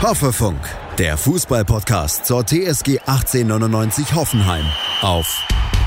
Hoffefunk, der Fußball-Podcast zur TSG 1899 Hoffenheim auf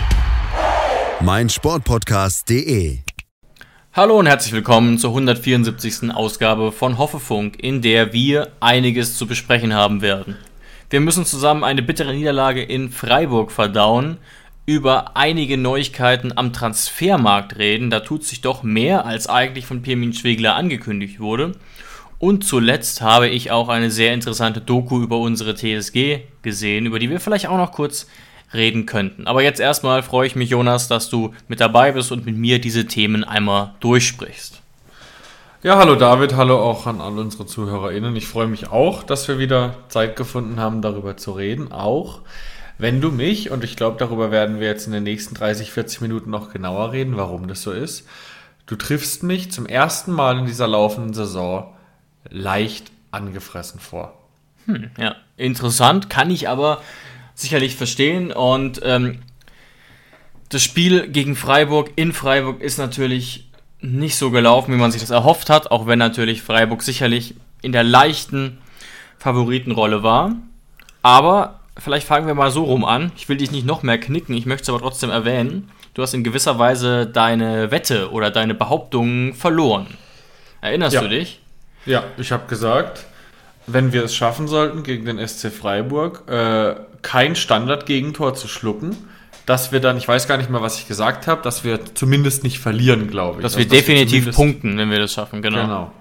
meinsportpodcast.de. Hallo und herzlich willkommen zur 174. Ausgabe von Hoffefunk, in der wir einiges zu besprechen haben werden. Wir müssen zusammen eine bittere Niederlage in Freiburg verdauen, über einige Neuigkeiten am Transfermarkt reden, da tut sich doch mehr, als eigentlich von Pirmin Schwegler angekündigt wurde. Und zuletzt habe ich auch eine sehr interessante Doku über unsere TSG gesehen, über die wir vielleicht auch noch kurz reden könnten. Aber jetzt erstmal freue ich mich, Jonas, dass du mit dabei bist und mit mir diese Themen einmal durchsprichst. Ja, hallo David, hallo auch an alle unsere ZuhörerInnen. Ich freue mich auch, dass wir wieder Zeit gefunden haben, darüber zu reden. Auch wenn du mich, und ich glaube, darüber werden wir jetzt in den nächsten 30, 40 Minuten noch genauer reden, warum das so ist. Du triffst mich zum ersten Mal in dieser laufenden Saison leicht angefressen vor. Ja, interessant, kann ich aber sicherlich verstehen. Und das Spiel gegen Freiburg in Freiburg ist natürlich nicht so gelaufen, wie man sich das erhofft hat, auch wenn natürlich Freiburg sicherlich in der leichten Favoritenrolle war. Aber vielleicht fangen wir mal so rum an. Ich will dich nicht noch mehr knicken, ich möchte es aber trotzdem erwähnen. Du hast in gewisser Weise deine Wette oder deine Behauptungen verloren. Erinnerst du dich? Ja, ich habe gesagt, wenn wir es schaffen sollten, gegen den SC Freiburg kein Standardgegentor zu schlucken, dass wir dann, ich weiß gar nicht mehr, was ich gesagt habe, dass wir zumindest nicht verlieren, glaube ich. Dass wir definitiv punkten, wenn wir das schaffen, genau.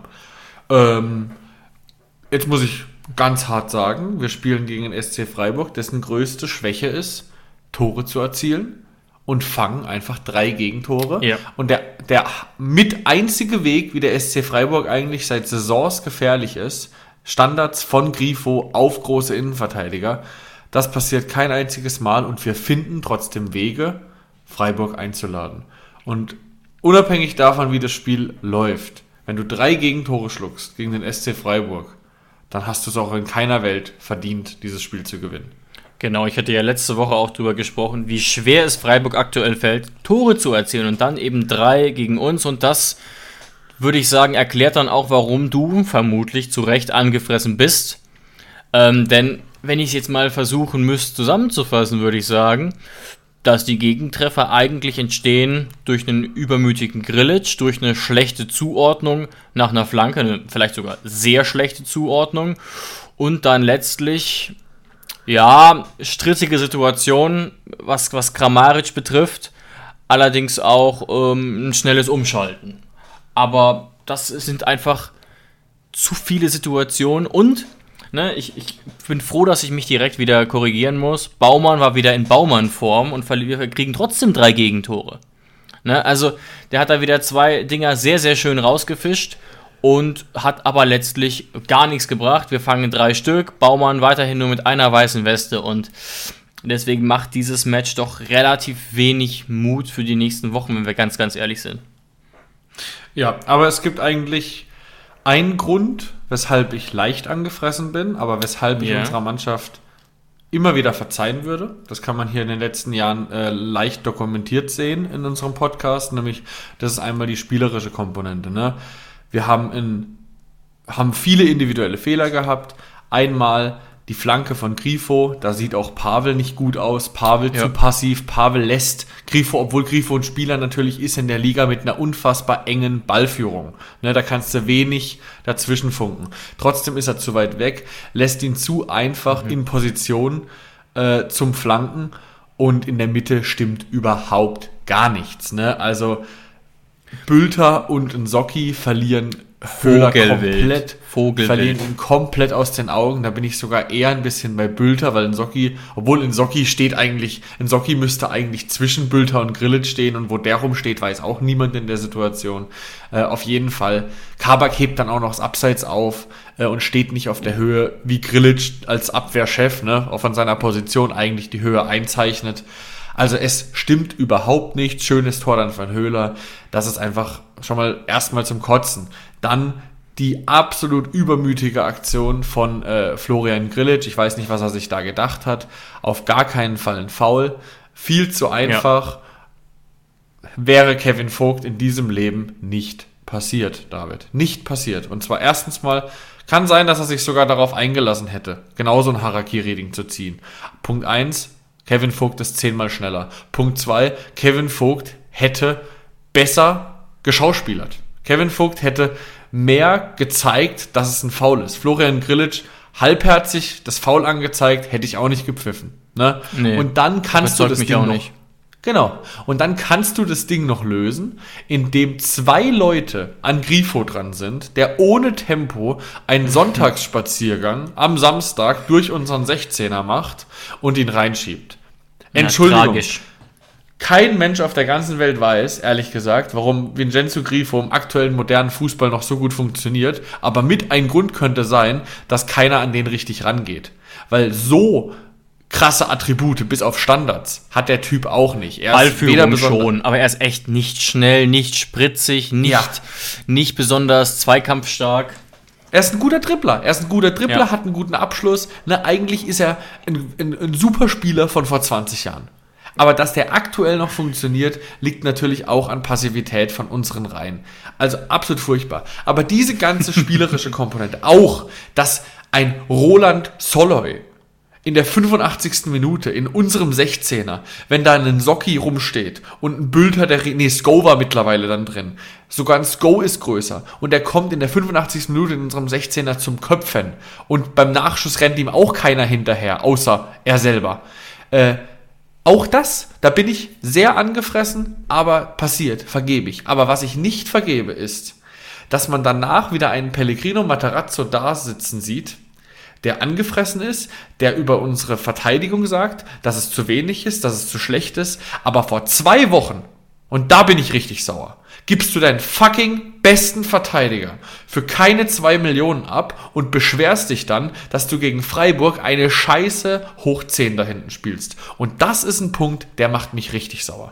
Jetzt muss ich ganz hart sagen, wir spielen gegen den SC Freiburg, dessen größte Schwäche ist, Tore zu erzielen. Und fangen einfach 3 Gegentore. Ja. Und der mit einzige Weg, wie der SC Freiburg eigentlich seit Saisons gefährlich ist, Standards von Grifo auf große Innenverteidiger, das passiert kein einziges Mal und wir finden trotzdem Wege, Freiburg einzuladen. Und unabhängig davon, wie das Spiel läuft, wenn du 3 Gegentore schluckst gegen den SC Freiburg, dann hast du es auch in keiner Welt verdient, dieses Spiel zu gewinnen. Genau, ich hatte ja letzte Woche auch darüber gesprochen, wie schwer es Freiburg aktuell fällt, Tore zu erzielen und dann eben 3 gegen uns. Und das, würde ich sagen, erklärt dann auch, warum du vermutlich zu Recht angefressen bist. Denn wenn ich es jetzt mal versuchen müsste zusammenzufassen, würde ich sagen, dass die Gegentreffer eigentlich entstehen durch einen übermütigen Grillitsch, durch eine schlechte Zuordnung nach einer Flanke, eine vielleicht sogar sehr schlechte Zuordnung und dann letztlich... Ja, strittige Situation, was Kramaric betrifft, allerdings auch ein schnelles Umschalten. Aber das sind einfach zu viele Situationen und ich bin froh, dass ich mich direkt wieder korrigieren muss. Baumann war wieder in Baumann-Form und wir kriegen trotzdem 3 Gegentore. Also der hat da wieder 2 Dinger sehr, sehr schön rausgefischt. Und hat aber letztlich gar nichts gebracht. Wir fangen 3 Stück, Baumann weiterhin nur mit einer weißen Weste und deswegen macht dieses Match doch relativ wenig Mut für die nächsten Wochen, wenn wir ganz, ganz ehrlich sind. Ja, aber es gibt eigentlich einen Grund, weshalb ich leicht angefressen bin, aber weshalb ich unserer Mannschaft immer wieder verzeihen würde. Das kann man hier in den letzten Jahren leicht dokumentiert sehen in unserem Podcast, nämlich das ist einmal die spielerische Komponente, Wir haben viele individuelle Fehler gehabt. Einmal die Flanke von Grifo, da sieht auch Pavel nicht gut aus. Pavel zu passiv. Pavel lässt Grifo, obwohl Grifo ein Spieler natürlich ist in der Liga mit einer unfassbar engen Ballführung. Da kannst du wenig dazwischen funken. Trotzdem ist er zu weit weg, lässt ihn zu einfach in Position zum Flanken und in der Mitte stimmt überhaupt gar nichts. Also Bülter und Nsocki verlieren Höhler verlieren ihn komplett aus den Augen. Da bin ich sogar eher ein bisschen bei Bülter, weil Nsocki müsste eigentlich zwischen Bülter und Grillitsch stehen und wo der rumsteht, weiß auch niemand in der Situation. Auf jeden Fall. Kabak hebt dann auch noch das Abseits auf und steht nicht auf der Höhe, wie Grillitsch als Abwehrchef, auch von seiner Position eigentlich die Höhe einzeichnet. Also es stimmt überhaupt nicht. Schönes Tor dann von Höhler. Das ist einfach schon mal erstmal zum Kotzen. Dann die absolut übermütige Aktion von Florian Grillitsch. Ich weiß nicht, was er sich da gedacht hat. Auf gar keinen Fall ein Foul. Viel zu einfach. Wäre Kevin Vogt in diesem Leben nicht passiert, David. Nicht passiert. Und zwar erstens mal Kann sein, dass er sich sogar darauf eingelassen hätte, genauso ein Harakiri-Ding zu ziehen. Punkt 1, Kevin Vogt ist 10-mal schneller. Punkt 2, Kevin Vogt hätte besser geschauspielert. Kevin Vogt hätte mehr gezeigt, dass es ein Foul ist. Florian Grillitsch halbherzig das Foul angezeigt, hätte ich auch nicht gepfiffen. Ne? Nee, und dann kannst du das Ding noch... Genau. Und dann kannst du das Ding noch lösen, indem 2 Leute an Grifo dran sind, der ohne Tempo einen Sonntagsspaziergang am Samstag durch unseren 16er macht und ihn reinschiebt. Ja, Entschuldigung. Tragisch. Kein Mensch auf der ganzen Welt weiß, ehrlich gesagt, warum Vincenzo Grifo im aktuellen modernen Fußball noch so gut funktioniert, aber mit ein Grund könnte sein, dass keiner an den richtig rangeht. Weil so krasse Attribute, bis auf Standards, hat der Typ auch nicht. Er Ballführung schon, aber er ist echt nicht schnell, nicht spritzig, nicht besonders zweikampfstark. Er ist ein guter Dribbler. Hat einen guten Abschluss. Ne, eigentlich ist er ein Superspieler von vor 20 Jahren. Aber dass der aktuell noch funktioniert, liegt natürlich auch an Passivität von unseren Reihen. Also absolut furchtbar. Aber diese ganze spielerische Komponente, auch, dass ein Roland Soloy in der 85. Minute in unserem 16er, wenn da ein Socki rumsteht und ein Bülter, Sko war mittlerweile dann drin. Sogar ein Sko ist größer. Und der kommt in der 85. Minute in unserem 16er zum Köpfen. Und beim Nachschuss rennt ihm auch keiner hinterher, außer er selber. Auch das, da bin ich sehr angefressen, aber passiert, vergebe ich. Aber was ich nicht vergebe ist, dass man danach wieder einen Pellegrino Matarazzo da sitzen sieht, der angefressen ist, der über unsere Verteidigung sagt, dass es zu wenig ist, dass es zu schlecht ist, aber vor 2 Wochen, und da bin ich richtig sauer, gibst du deinen fucking besten Verteidiger für keine 2 Millionen ab und beschwerst dich dann, dass du gegen Freiburg eine Scheiße hoch 10 da hinten spielst. Und das ist ein Punkt, der macht mich richtig sauer.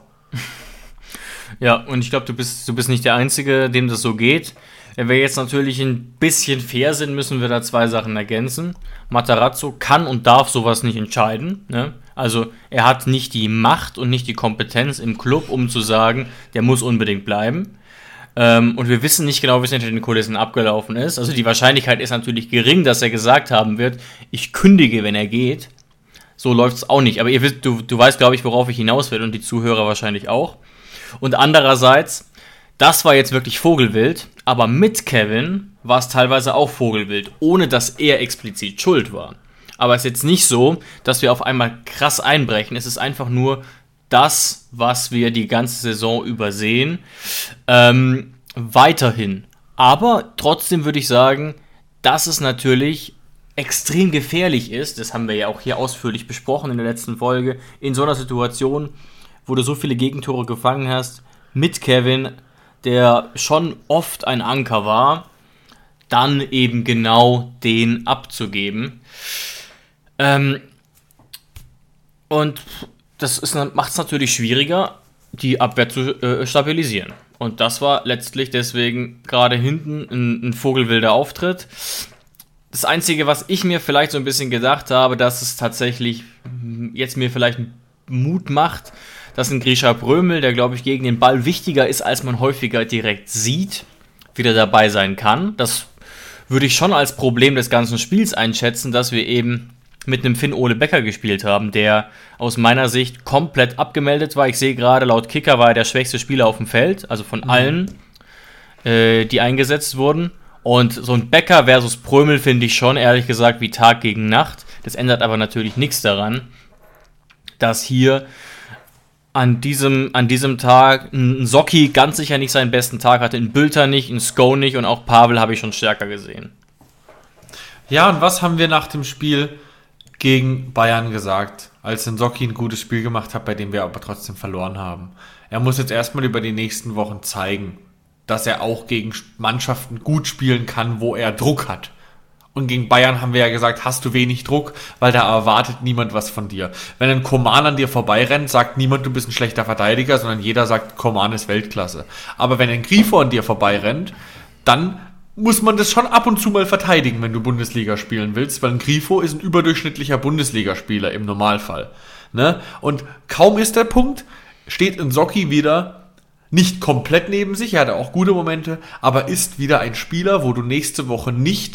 Ja, und ich glaube, du bist nicht der Einzige, dem das so geht. Wenn wir jetzt natürlich ein bisschen fair sind, müssen wir da 2 Sachen ergänzen. Matarazzo kann und darf sowas nicht entscheiden. Ne? Also er hat nicht die Macht und nicht die Kompetenz im Club, um zu sagen, der muss unbedingt bleiben. Und wir wissen nicht genau, wie es hinter den Kulissen abgelaufen ist. Also die Wahrscheinlichkeit ist natürlich gering, dass er gesagt haben wird, ich kündige, wenn er geht. So läuft es auch nicht. Aber du weißt, glaube ich, worauf ich hinaus will und die Zuhörer wahrscheinlich auch. Und andererseits, das war jetzt wirklich Vogelwild, aber mit Kevin war es teilweise auch Vogelwild, ohne dass er explizit schuld war. Aber es ist jetzt nicht so, dass wir auf einmal krass einbrechen. Es ist einfach nur das, was wir die ganze Saison übersehen, weiterhin. Aber trotzdem würde ich sagen, dass es natürlich extrem gefährlich ist, das haben wir ja auch hier ausführlich besprochen in der letzten Folge, in so einer Situation, wo du so viele Gegentore gefangen hast, mit Kevin, der schon oft ein Anker war, dann eben genau den abzugeben. Und das macht es natürlich schwieriger, die Abwehr zu stabilisieren. Und das war letztlich deswegen gerade hinten ein vogelwilder Auftritt. Das Einzige, was ich mir vielleicht so ein bisschen gedacht habe, dass es tatsächlich jetzt mir vielleicht Mut macht, dass ein Grisha Prömel, der, glaube ich, gegen den Ball wichtiger ist, als man häufiger direkt sieht, wieder dabei sein kann. Das würde ich schon als Problem des ganzen Spiels einschätzen, dass wir eben mit einem Finn-Ole Becker gespielt haben, der aus meiner Sicht komplett abgemeldet war. Ich sehe gerade, laut Kicker war er der schwächste Spieler auf dem Feld, also von allen, die eingesetzt wurden. Und so ein Becker versus Prömel finde ich schon, ehrlich gesagt, wie Tag gegen Nacht. Das ändert aber natürlich nichts daran, dass hier an diesem Tag ein Socki ganz sicher nicht seinen besten Tag hatte, ein Bülter nicht, ein Sko nicht und auch Pavel habe ich schon stärker gesehen. Ja, und was haben wir nach dem Spiel gegen Bayern gesagt, als ein Socki ein gutes Spiel gemacht hat, bei dem wir aber trotzdem verloren haben? Er muss jetzt erstmal über die nächsten Wochen zeigen, dass er auch gegen Mannschaften gut spielen kann, wo er Druck hat. Und gegen Bayern haben wir ja gesagt, hast du wenig Druck, weil da erwartet niemand was von dir. Wenn ein Coman an dir vorbeirennt, sagt niemand, du bist ein schlechter Verteidiger, sondern jeder sagt, Coman ist Weltklasse. Aber wenn ein Grifo an dir vorbeirennt, dann muss man das schon ab und zu mal verteidigen, wenn du Bundesliga spielen willst, weil ein Grifo ist ein überdurchschnittlicher Bundesligaspieler im Normalfall. Ne? Und kaum ist der Punkt, steht ein Socki wieder nicht komplett neben sich, er hatte auch gute Momente, aber ist wieder ein Spieler, wo du nächste Woche nicht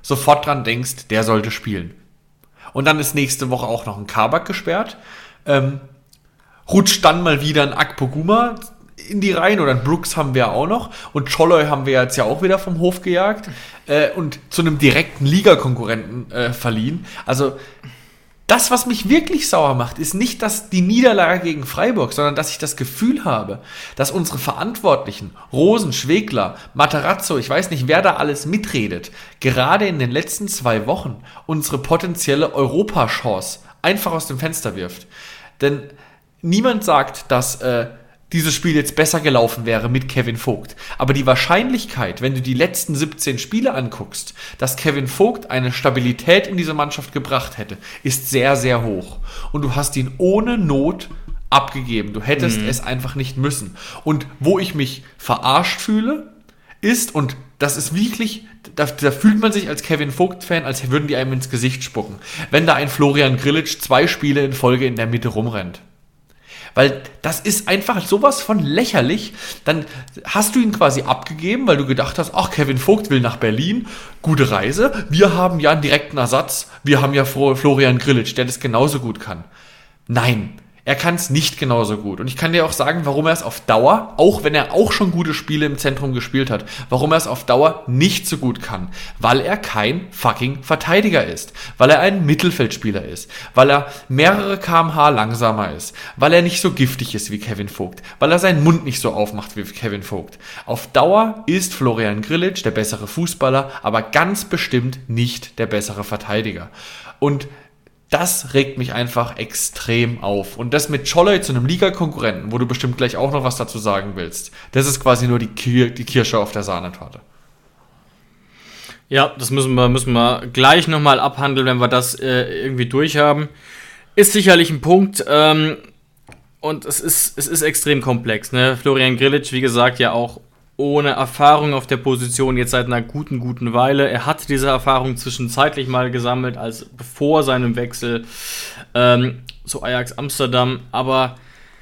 sofort dran denkst, der sollte spielen. Und dann ist nächste Woche auch noch ein Kabak gesperrt. Rutscht dann mal wieder ein Akpoguma in die Reihen, oder ein Brooks haben wir auch noch. Und Scholloy haben wir jetzt ja auch wieder vom Hof gejagt und zu einem direkten Ligakonkurrenten verliehen. Also das, was mich wirklich sauer macht, ist nicht die Niederlage gegen Freiburg, sondern dass ich das Gefühl habe, dass unsere Verantwortlichen, Rosen, Schwegler, Matarazzo, ich weiß nicht, wer da alles mitredet, gerade in den letzten 2 Wochen unsere potenzielle Europachance einfach aus dem Fenster wirft. Denn niemand sagt, dass dieses Spiel jetzt besser gelaufen wäre mit Kevin Vogt. Aber die Wahrscheinlichkeit, wenn du die letzten 17 Spiele anguckst, dass Kevin Vogt eine Stabilität in diese Mannschaft gebracht hätte, ist sehr, sehr hoch. Und du hast ihn ohne Not abgegeben. Du hättest es einfach nicht müssen. Und wo ich mich verarscht fühle, ist, und das ist wirklich, da fühlt man sich als Kevin Vogt-Fan, als würden die einem ins Gesicht spucken, wenn da ein Florian Grillitsch 2 Spiele in Folge in der Mitte rumrennt. Weil das ist einfach sowas von lächerlich. Dann hast du ihn quasi abgegeben, weil du gedacht hast, ach, Kevin Vogt will nach Berlin, gute Reise. Wir haben ja einen direkten Ersatz. Wir haben ja Florian Grillitsch, der das genauso gut kann. Nein, er kann es nicht genauso gut. Und ich kann dir auch sagen, warum er es auf Dauer, auch wenn er auch schon gute Spiele im Zentrum gespielt hat, warum er es auf Dauer nicht so gut kann. Weil er kein fucking Verteidiger ist. Weil er ein Mittelfeldspieler ist. Weil er mehrere km/h langsamer ist. Weil er nicht so giftig ist wie Kevin Vogt. Weil er seinen Mund nicht so aufmacht wie Kevin Vogt. Auf Dauer ist Florian Grillitsch der bessere Fußballer, aber ganz bestimmt nicht der bessere Verteidiger. Und das regt mich einfach extrem auf. Und das mit Scholloy zu einem Ligakonkurrenten, wo du bestimmt gleich auch noch was dazu sagen willst, das ist quasi nur die Kirsche auf der Sahnetorte. Ja, das müssen wir gleich nochmal abhandeln, wenn wir das irgendwie durchhaben. Ist sicherlich ein Punkt. Und es ist extrem komplex. Ne? Florian Grillitsch, wie gesagt, ja auch ohne Erfahrung auf der Position jetzt seit einer guten Weile. Er hat diese Erfahrung zwischenzeitlich mal gesammelt, als vor seinem Wechsel zu Ajax Amsterdam. Aber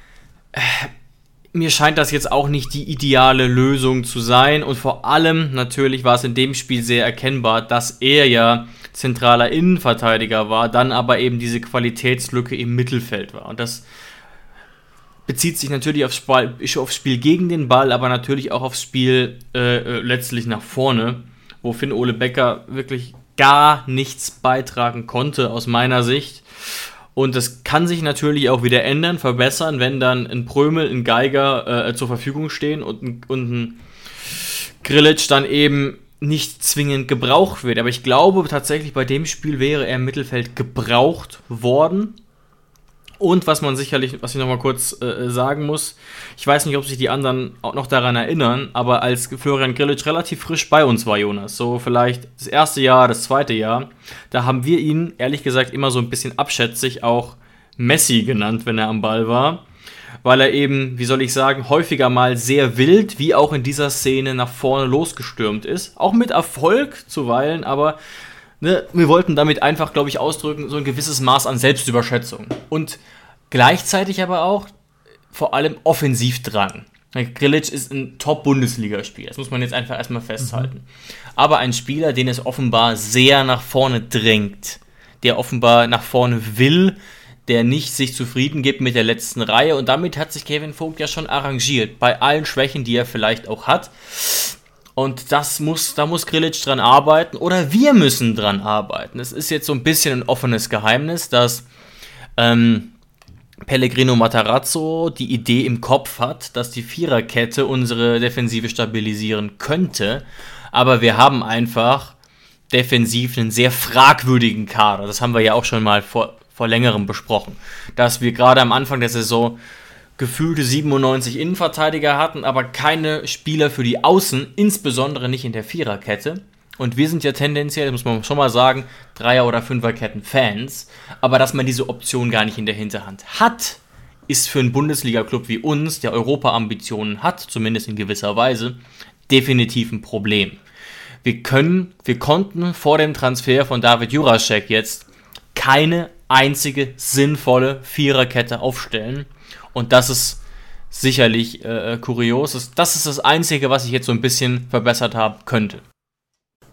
mir scheint das jetzt auch nicht die ideale Lösung zu sein. Und vor allem natürlich war es in dem Spiel sehr erkennbar, dass er ja zentraler Innenverteidiger war, dann aber eben diese Qualitätslücke im Mittelfeld war. Und das bezieht sich natürlich aufs Spiel gegen den Ball, aber natürlich auch aufs Spiel letztlich nach vorne, wo Finn-Ole Becker wirklich gar nichts beitragen konnte, aus meiner Sicht. Und das kann sich natürlich auch wieder ändern, verbessern, wenn dann ein Prömel, ein Geiger zur Verfügung stehen und ein Grillitsch dann eben nicht zwingend gebraucht wird. Aber ich glaube tatsächlich, bei dem Spiel wäre er im Mittelfeld gebraucht worden. Und was ich nochmal kurz sagen muss, ich weiß nicht, ob sich die anderen auch noch daran erinnern, aber als Florian Grillitsch relativ frisch bei uns war, Jonas, so vielleicht das erste Jahr, das zweite Jahr, da haben wir ihn, ehrlich gesagt, immer so ein bisschen abschätzig auch Messi genannt, wenn er am Ball war, weil er eben, wie soll ich sagen, häufiger mal sehr wild, wie auch in dieser Szene nach vorne losgestürmt ist. Auch mit Erfolg zuweilen, aber wir wollten damit einfach, glaube ich, ausdrücken, so ein gewisses Maß an Selbstüberschätzung. Und gleichzeitig aber auch vor allem Offensivdrang. Grillitsch ist ein Top-Bundesligaspieler, das muss man jetzt einfach erstmal festhalten. Aber ein Spieler, den es offenbar sehr nach vorne drängt, der offenbar nach vorne will, der nicht sich zufrieden gibt mit der letzten Reihe. Und damit hat sich Kevin Vogt ja schon arrangiert, bei allen Schwächen, die er vielleicht auch hat. Und da muss Grillitsch dran arbeiten, oder wir müssen dran arbeiten. Es ist jetzt so ein bisschen ein offenes Geheimnis, dass Pellegrino Matarazzo die Idee im Kopf hat, dass die Viererkette unsere Defensive stabilisieren könnte. Aber wir haben einfach defensiv einen sehr fragwürdigen Kader. Das haben wir ja auch schon mal vor längerem besprochen. Dass wir gerade am Anfang der Saison gefühlte 97 Innenverteidiger hatten, aber keine Spieler für die Außen, insbesondere nicht in der Viererkette. Und wir sind ja tendenziell, das muss man schon mal sagen, Dreier- oder Fünferketten-Fans. Aber dass man diese Option gar nicht in der Hinterhand hat, ist für einen Bundesliga-Club wie uns, der Europa-Ambitionen hat, zumindest in gewisser Weise, definitiv ein Problem. Wir konnten vor dem Transfer von David Jurasek jetzt keine einzige sinnvolle Viererkette aufstellen. Und das ist sicherlich kurios. Das ist das Einzige, was ich jetzt so ein bisschen verbessert haben könnte.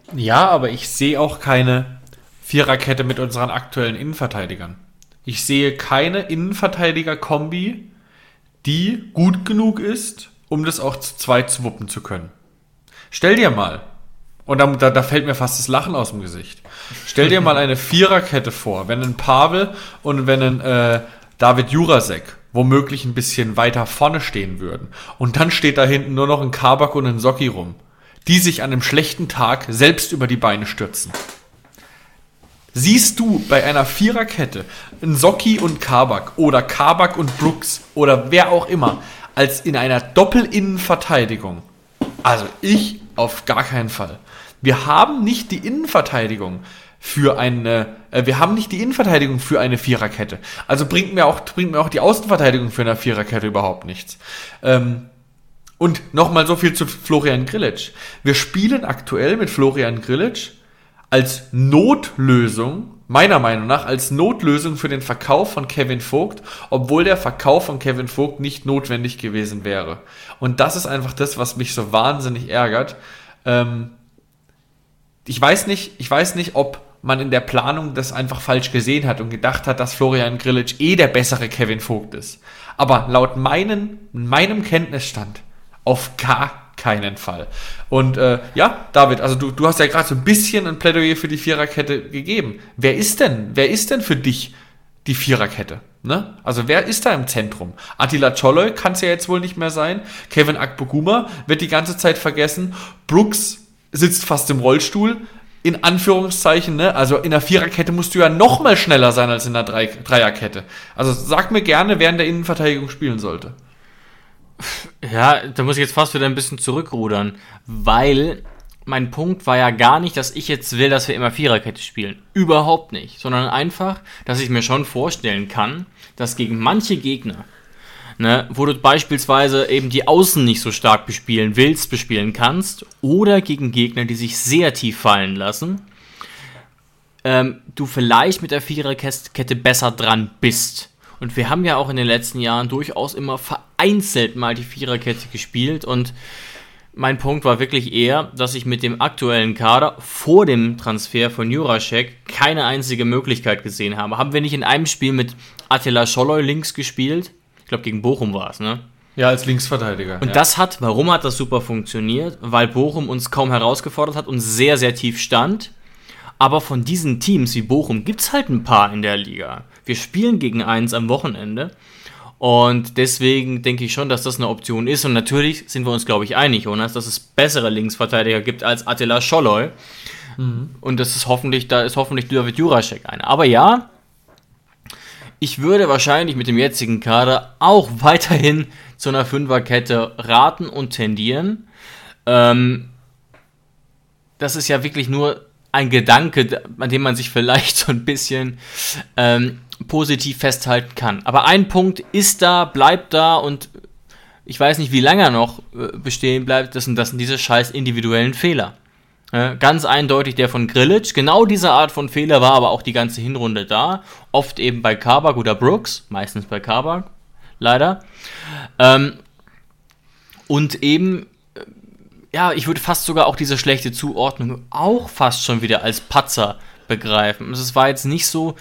Ja, aber ich sehe auch keine Viererkette mit unseren aktuellen Innenverteidigern. Ich sehe keine Innenverteidiger-Kombi, die gut genug ist, um das auch zu zweit zu wuppen zu können. Stell dir mal, und da fällt mir fast das Lachen aus dem Gesicht, stell dir mal eine Viererkette vor, wenn ein Pavel und wenn ein David Jurasek womöglich ein bisschen weiter vorne stehen würden. Und dann steht da hinten nur noch ein Kabak und ein Socki rum, die sich an einem schlechten Tag selbst über die Beine stürzen. Siehst du bei einer Viererkette ein Socki und Kabak oder Kabak und Brooks oder wer auch immer als in einer Doppelinnenverteidigung? Also ich auf gar keinen Fall. Wir haben nicht die Innenverteidigung für eine Viererkette. Also bringt mir auch die Außenverteidigung für eine Viererkette überhaupt nichts. Und nochmal so viel zu Florian Grillitsch. Wir spielen aktuell mit Florian Grillitsch als Notlösung, meiner Meinung nach, als Notlösung für den Verkauf von Kevin Vogt, obwohl der Verkauf von Kevin Vogt nicht notwendig gewesen wäre. Und das ist einfach das, was mich so wahnsinnig ärgert. Ich weiß nicht, ob man in der Planung das einfach falsch gesehen hat und gedacht hat, dass Florian Grillitsch der bessere Kevin Vogt ist. Aber laut meinem Kenntnisstand auf gar keinen Fall. Und David, also du hast ja gerade so ein bisschen ein Plädoyer für die Viererkette gegeben. Wer ist denn für dich die Viererkette? Ne? Also wer ist da im Zentrum? Attila Czoloi kann es ja jetzt wohl nicht mehr sein. Kevin Akpoguma wird die ganze Zeit vergessen. Brooks sitzt fast im Rollstuhl. In Anführungszeichen, ne? Also in der Viererkette musst du ja noch mal schneller sein als in der Dreierkette. Also sag mir gerne, wer in der Innenverteidigung spielen sollte. Ja, da muss ich jetzt fast wieder ein bisschen zurückrudern, weil mein Punkt war ja gar nicht, dass ich jetzt will, dass wir immer Viererkette spielen. Überhaupt nicht. Sondern einfach, dass ich mir schon vorstellen kann, dass gegen manche Gegner, ne, wo du beispielsweise eben die Außen nicht so stark bespielen kannst, oder gegen Gegner, die sich sehr tief fallen lassen, du vielleicht mit der Viererkette besser dran bist. Und wir haben ja auch in den letzten Jahren durchaus immer vereinzelt mal die Viererkette gespielt. Und mein Punkt war wirklich eher, dass ich mit dem aktuellen Kader vor dem Transfer von Jurasek keine einzige Möglichkeit gesehen habe. Haben wir nicht in einem Spiel mit Attila Czoloi links gespielt? Ich glaube, gegen Bochum war es, ne? Ja, als Linksverteidiger. Und warum hat das super funktioniert? Weil Bochum uns kaum herausgefordert hat und sehr, sehr tief stand. Aber von diesen Teams wie Bochum gibt es halt ein paar in der Liga. Wir spielen gegen eins am Wochenende. Und deswegen denke ich schon, dass das eine Option ist. Und natürlich sind wir uns, glaube ich, einig, Jonas, dass es bessere Linksverteidiger gibt als Attila Czoloi. Mhm. Und da ist hoffentlich David Jurasek einer. Aber ja, ich würde wahrscheinlich mit dem jetzigen Kader auch weiterhin zu einer Fünferkette raten und tendieren. Das ist ja wirklich nur ein Gedanke, an dem man sich vielleicht so ein bisschen positiv festhalten kann. Aber ein Punkt ist da, bleibt da und ich weiß nicht, wie lange er noch bestehen bleibt. Das sind diese scheiß individuellen Fehler. Ganz eindeutig der von Grillitsch. Genau diese Art von Fehler war aber auch die ganze Hinrunde da. Oft eben bei Kabak oder Brooks. Meistens bei Kabak. Leider. Und eben, ich würde fast sogar auch diese schlechte Zuordnung auch fast schon wieder als Patzer begreifen. Es war jetzt nicht so.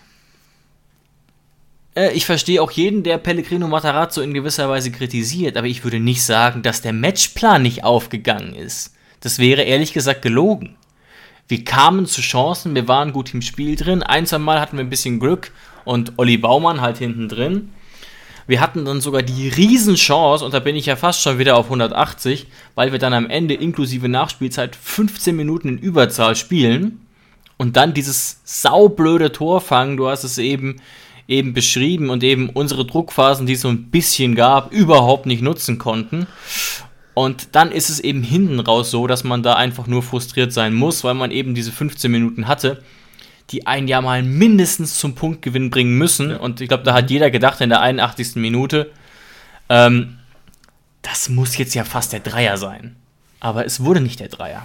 Ich verstehe auch jeden, der Pellegrino Matarazzo in gewisser Weise kritisiert, aber ich würde nicht sagen, dass der Matchplan nicht aufgegangen ist. Das wäre ehrlich gesagt gelogen. Wir kamen zu Chancen, wir waren gut im Spiel drin. Ein, zwei Mal hatten wir ein bisschen Glück und Olli Baumann halt hinten drin. Wir hatten dann sogar die Riesenchance, und da bin ich ja fast schon wieder auf 180, weil wir dann am Ende inklusive Nachspielzeit 15 Minuten in Überzahl spielen und dann dieses saublöde Tor fangen, du hast es eben beschrieben, und eben unsere Druckphasen, die es so ein bisschen gab, überhaupt nicht nutzen konnten. Und dann ist es eben hinten raus so, dass man da einfach nur frustriert sein muss, weil man eben diese 15 Minuten hatte, die einen ja mal mindestens zum Punktgewinn bringen müssen. Ja. Und ich glaube, da hat jeder gedacht in der 81. Minute, das muss jetzt ja fast der Dreier sein. Aber es wurde nicht der Dreier.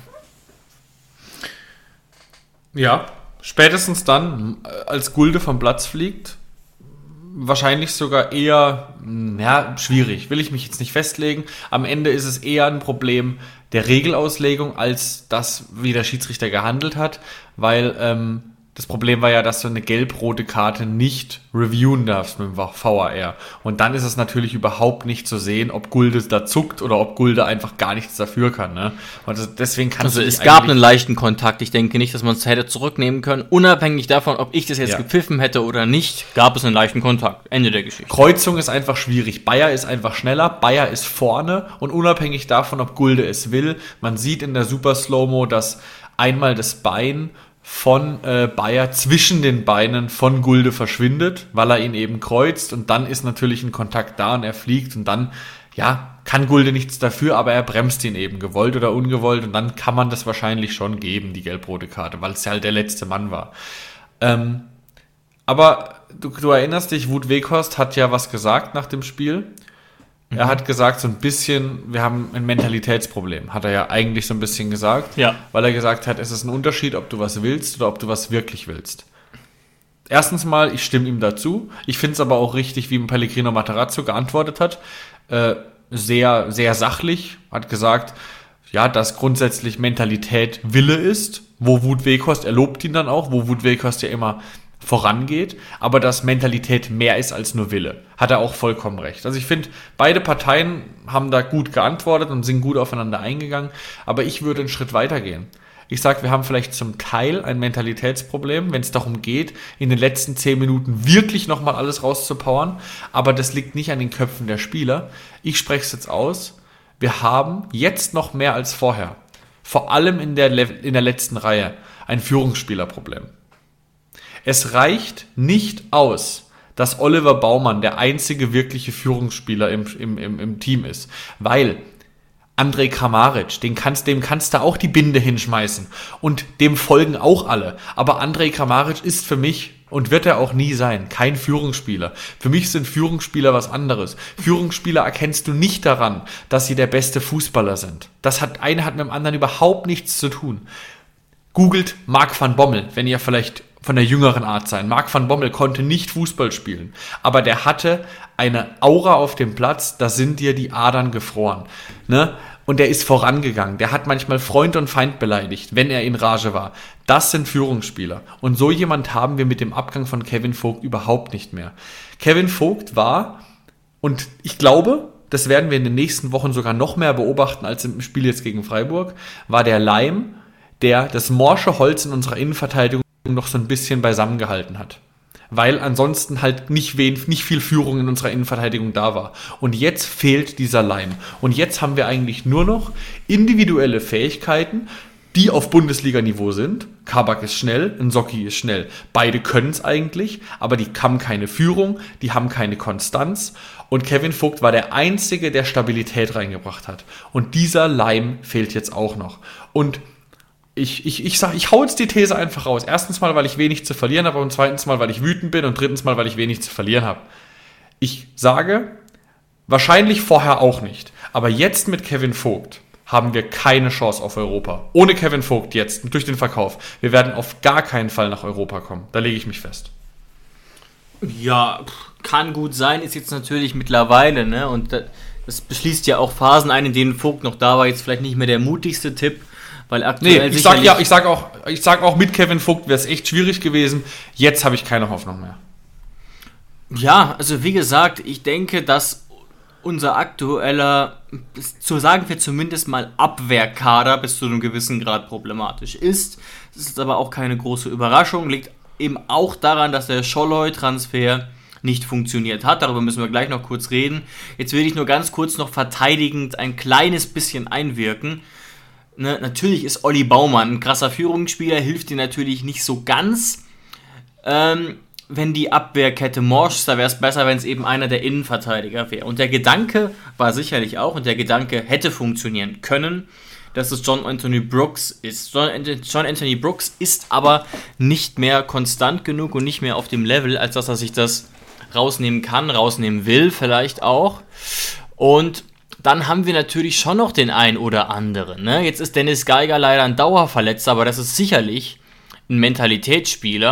Ja, spätestens dann, als Gulde vom Platz fliegt, wahrscheinlich sogar eher, schwierig, will ich mich jetzt nicht festlegen. Am Ende ist es eher ein Problem der Regelauslegung, als das, wie der Schiedsrichter gehandelt hat, weil das Problem war ja, dass du eine gelb-rote Karte nicht reviewen darfst mit dem VAR. Und dann ist es natürlich überhaupt nicht zu sehen, ob Gulde da zuckt oder ob Gulde einfach gar nichts dafür kann. Ne? Und deswegen kannst du es gab einen leichten Kontakt. Ich denke nicht, dass man es hätte zurücknehmen können. Unabhängig davon, ob ich das jetzt gepfiffen hätte oder nicht, gab es einen leichten Kontakt. Ende der Geschichte. Kreuzung ist einfach schwierig. Bayer ist einfach schneller. Bayer ist vorne. Und unabhängig davon, ob Gulde es will, man sieht in der Super Slow-Mo, dass einmal das Bein von Bayer zwischen den Beinen von Gulde verschwindet, weil er ihn eben kreuzt, und dann ist natürlich ein Kontakt da und er fliegt, und dann, kann Gulde nichts dafür, aber er bremst ihn eben, gewollt oder ungewollt, und dann kann man das wahrscheinlich schon geben, die gelb-rote Karte, weil es ja halt der letzte Mann war. Aber du erinnerst dich, Wout Weghorst hat ja was gesagt nach dem Spiel. Er hat gesagt, so ein bisschen, wir haben ein Mentalitätsproblem, hat er ja eigentlich so ein bisschen gesagt, weil er gesagt hat, es ist ein Unterschied, ob du was willst oder ob du was wirklich willst. Erstens mal, ich stimme ihm dazu. Ich finde es aber auch richtig, wie Pellegrino Matarazzo geantwortet hat. Sehr, sehr sachlich, hat gesagt, dass grundsätzlich Mentalität Wille ist, wo Wout Weghorst, er lobt ihn dann auch, wo Wout Weghorst ja immer vorangeht, aber dass Mentalität mehr ist als nur Wille. Hat er auch vollkommen recht. Also ich finde, beide Parteien haben da gut geantwortet und sind gut aufeinander eingegangen, aber ich würde einen Schritt weiter gehen. Ich sage, wir haben vielleicht zum Teil ein Mentalitätsproblem, wenn es darum geht, in den letzten 10 Minuten wirklich nochmal alles rauszupowern, aber das liegt nicht an den Köpfen der Spieler. Ich spreche es jetzt aus. Wir haben jetzt noch mehr als vorher, vor allem in der letzten Reihe, ein Führungsspielerproblem. Es reicht nicht aus, dass Oliver Baumann der einzige wirkliche Führungsspieler im Team ist, weil Andrej Kramaric, dem kannst du auch die Binde hinschmeißen und dem folgen auch alle. Aber Andrej Kramaric ist für mich, und wird er auch nie sein, kein Führungsspieler. Für mich sind Führungsspieler was anderes. Führungsspieler erkennst du nicht daran, dass sie der beste Fußballer sind. Eine hat mit dem anderen überhaupt nichts zu tun. Googelt Marc van Bommel, wenn ihr vielleicht von der jüngeren Art sein. Marc van Bommel konnte nicht Fußball spielen, aber der hatte eine Aura auf dem Platz, da sind dir die Adern gefroren. Ne? Und der ist vorangegangen. Der hat manchmal Freund und Feind beleidigt, wenn er in Rage war. Das sind Führungsspieler. Und so jemand haben wir mit dem Abgang von Kevin Vogt überhaupt nicht mehr. Kevin Vogt war, und ich glaube, das werden wir in den nächsten Wochen sogar noch mehr beobachten als im Spiel jetzt gegen Freiburg, war der Leim, der das morsche Holz in unserer Innenverteidigung noch so ein bisschen beisammen gehalten hat. Weil ansonsten halt nicht viel Führung in unserer Innenverteidigung da war. Und jetzt fehlt dieser Leim. Und jetzt haben wir eigentlich nur noch individuelle Fähigkeiten, die auf Bundesliga-Niveau sind. Kabak ist schnell, Nsocki ist schnell. Beide können es eigentlich, aber die haben keine Führung, die haben keine Konstanz. Und Kevin Vogt war der Einzige, der Stabilität reingebracht hat. Und dieser Leim fehlt jetzt auch noch. Und ich hau jetzt die These einfach raus. Erstens mal, weil ich wenig zu verlieren habe, und zweitens mal, weil ich wütend bin, und drittens mal, weil ich wenig zu verlieren habe. Ich sage, wahrscheinlich vorher auch nicht, aber jetzt mit Kevin Vogt haben wir keine Chance auf Europa. Ohne Kevin Vogt jetzt, durch den Verkauf. Wir werden auf gar keinen Fall nach Europa kommen. Da lege ich mich fest. Ja, kann gut sein, ist jetzt natürlich mittlerweile, ne? Und das beschließt ja auch Phasen ein, in denen Vogt noch da war, jetzt vielleicht nicht mehr der mutigste Tipp. Weil aktuell ich sag auch, mit Kevin Vogt wäre es echt schwierig gewesen. Jetzt habe ich keine Hoffnung mehr. Ja, also wie gesagt, ich denke, dass unser aktueller, so sagen wir zumindest mal Abwehrkader bis zu einem gewissen Grad problematisch ist. Das ist aber auch keine große Überraschung, liegt eben auch daran, dass der Scholloy-Transfer nicht funktioniert hat. Darüber müssen wir gleich noch kurz reden. Jetzt will ich nur ganz kurz noch verteidigend ein kleines bisschen einwirken. Ne, natürlich ist Olli Baumann ein krasser Führungsspieler, hilft dir natürlich nicht so ganz. Wenn die Abwehrkette morsch, da wäre es besser, wenn es eben einer der Innenverteidiger wäre. Und der Gedanke war sicherlich auch, und der Gedanke hätte funktionieren können, dass es John Anthony Brooks ist. John Anthony Brooks ist aber nicht mehr konstant genug und nicht mehr auf dem Level, als dass er sich das rausnehmen kann, rausnehmen will vielleicht auch. Und dann haben wir natürlich schon noch den einen oder anderen. Ne? Jetzt ist Dennis Geiger leider ein Dauerverletzter, aber das ist sicherlich ein Mentalitätsspieler,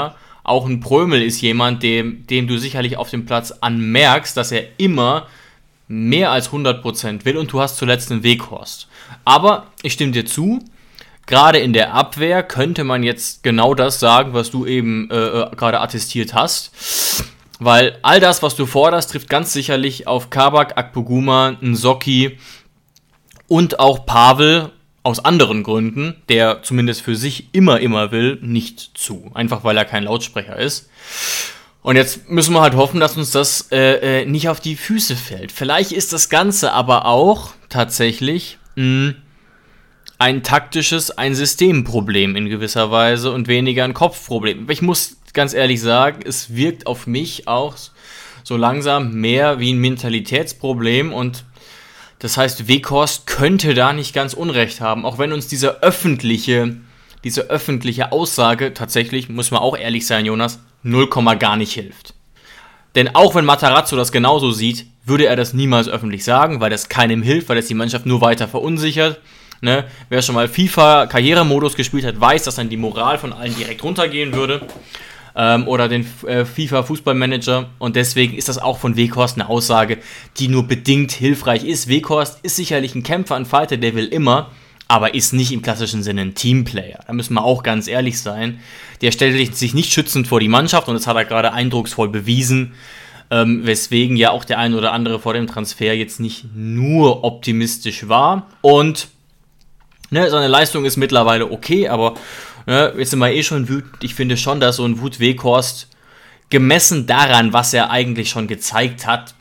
Auch ein Prömel ist jemand, dem du sicherlich auf dem Platz anmerkst, dass er immer mehr als 100% will und du hast zuletzt einen Weghorst. Aber ich stimme dir zu, gerade in der Abwehr könnte man jetzt genau das sagen, was du eben gerade attestiert hast. Weil all das, was du forderst, trifft ganz sicherlich auf Kabak, Akpoguma, Nsocki und auch Pavel aus anderen Gründen, der zumindest für sich immer will, nicht zu. Einfach weil er kein Lautsprecher ist. Und jetzt müssen wir halt hoffen, dass uns das nicht auf die Füße fällt. Vielleicht ist das Ganze aber auch tatsächlich ein taktisches, ein Systemproblem in gewisser Weise und weniger ein Kopfproblem. Aber ich muss ganz ehrlich sagen, es wirkt auf mich auch so langsam mehr wie ein Mentalitätsproblem und das heißt, Weghorst könnte da nicht ganz Unrecht haben, auch wenn uns diese öffentliche Aussage tatsächlich, muss man auch ehrlich sein, Jonas, 0, gar nicht hilft. Denn auch wenn Matarazzo das genauso sieht, würde er das niemals öffentlich sagen, weil das keinem hilft, weil das die Mannschaft nur weiter verunsichert. Ne? Wer schon mal FIFA-Karrieremodus gespielt hat, weiß, dass dann die Moral von allen direkt runtergehen würde. Oder den FIFA-Fußballmanager. Und deswegen ist das auch von Weghorst eine Aussage, die nur bedingt hilfreich ist. Weghorst ist sicherlich ein Kämpfer, ein Fighter, der will immer, aber ist nicht im klassischen Sinne ein Teamplayer. Da müssen wir auch ganz ehrlich sein. Der stellt sich nicht schützend vor die Mannschaft und das hat er gerade eindrucksvoll bewiesen. Weswegen ja auch der ein oder andere vor dem Transfer jetzt nicht nur optimistisch war. Und seine Leistung ist mittlerweile okay, aber jetzt sind wir schon wütend. Ich finde schon, dass so ein Wout Weghorst gemessen daran, was er eigentlich schon gezeigt hat,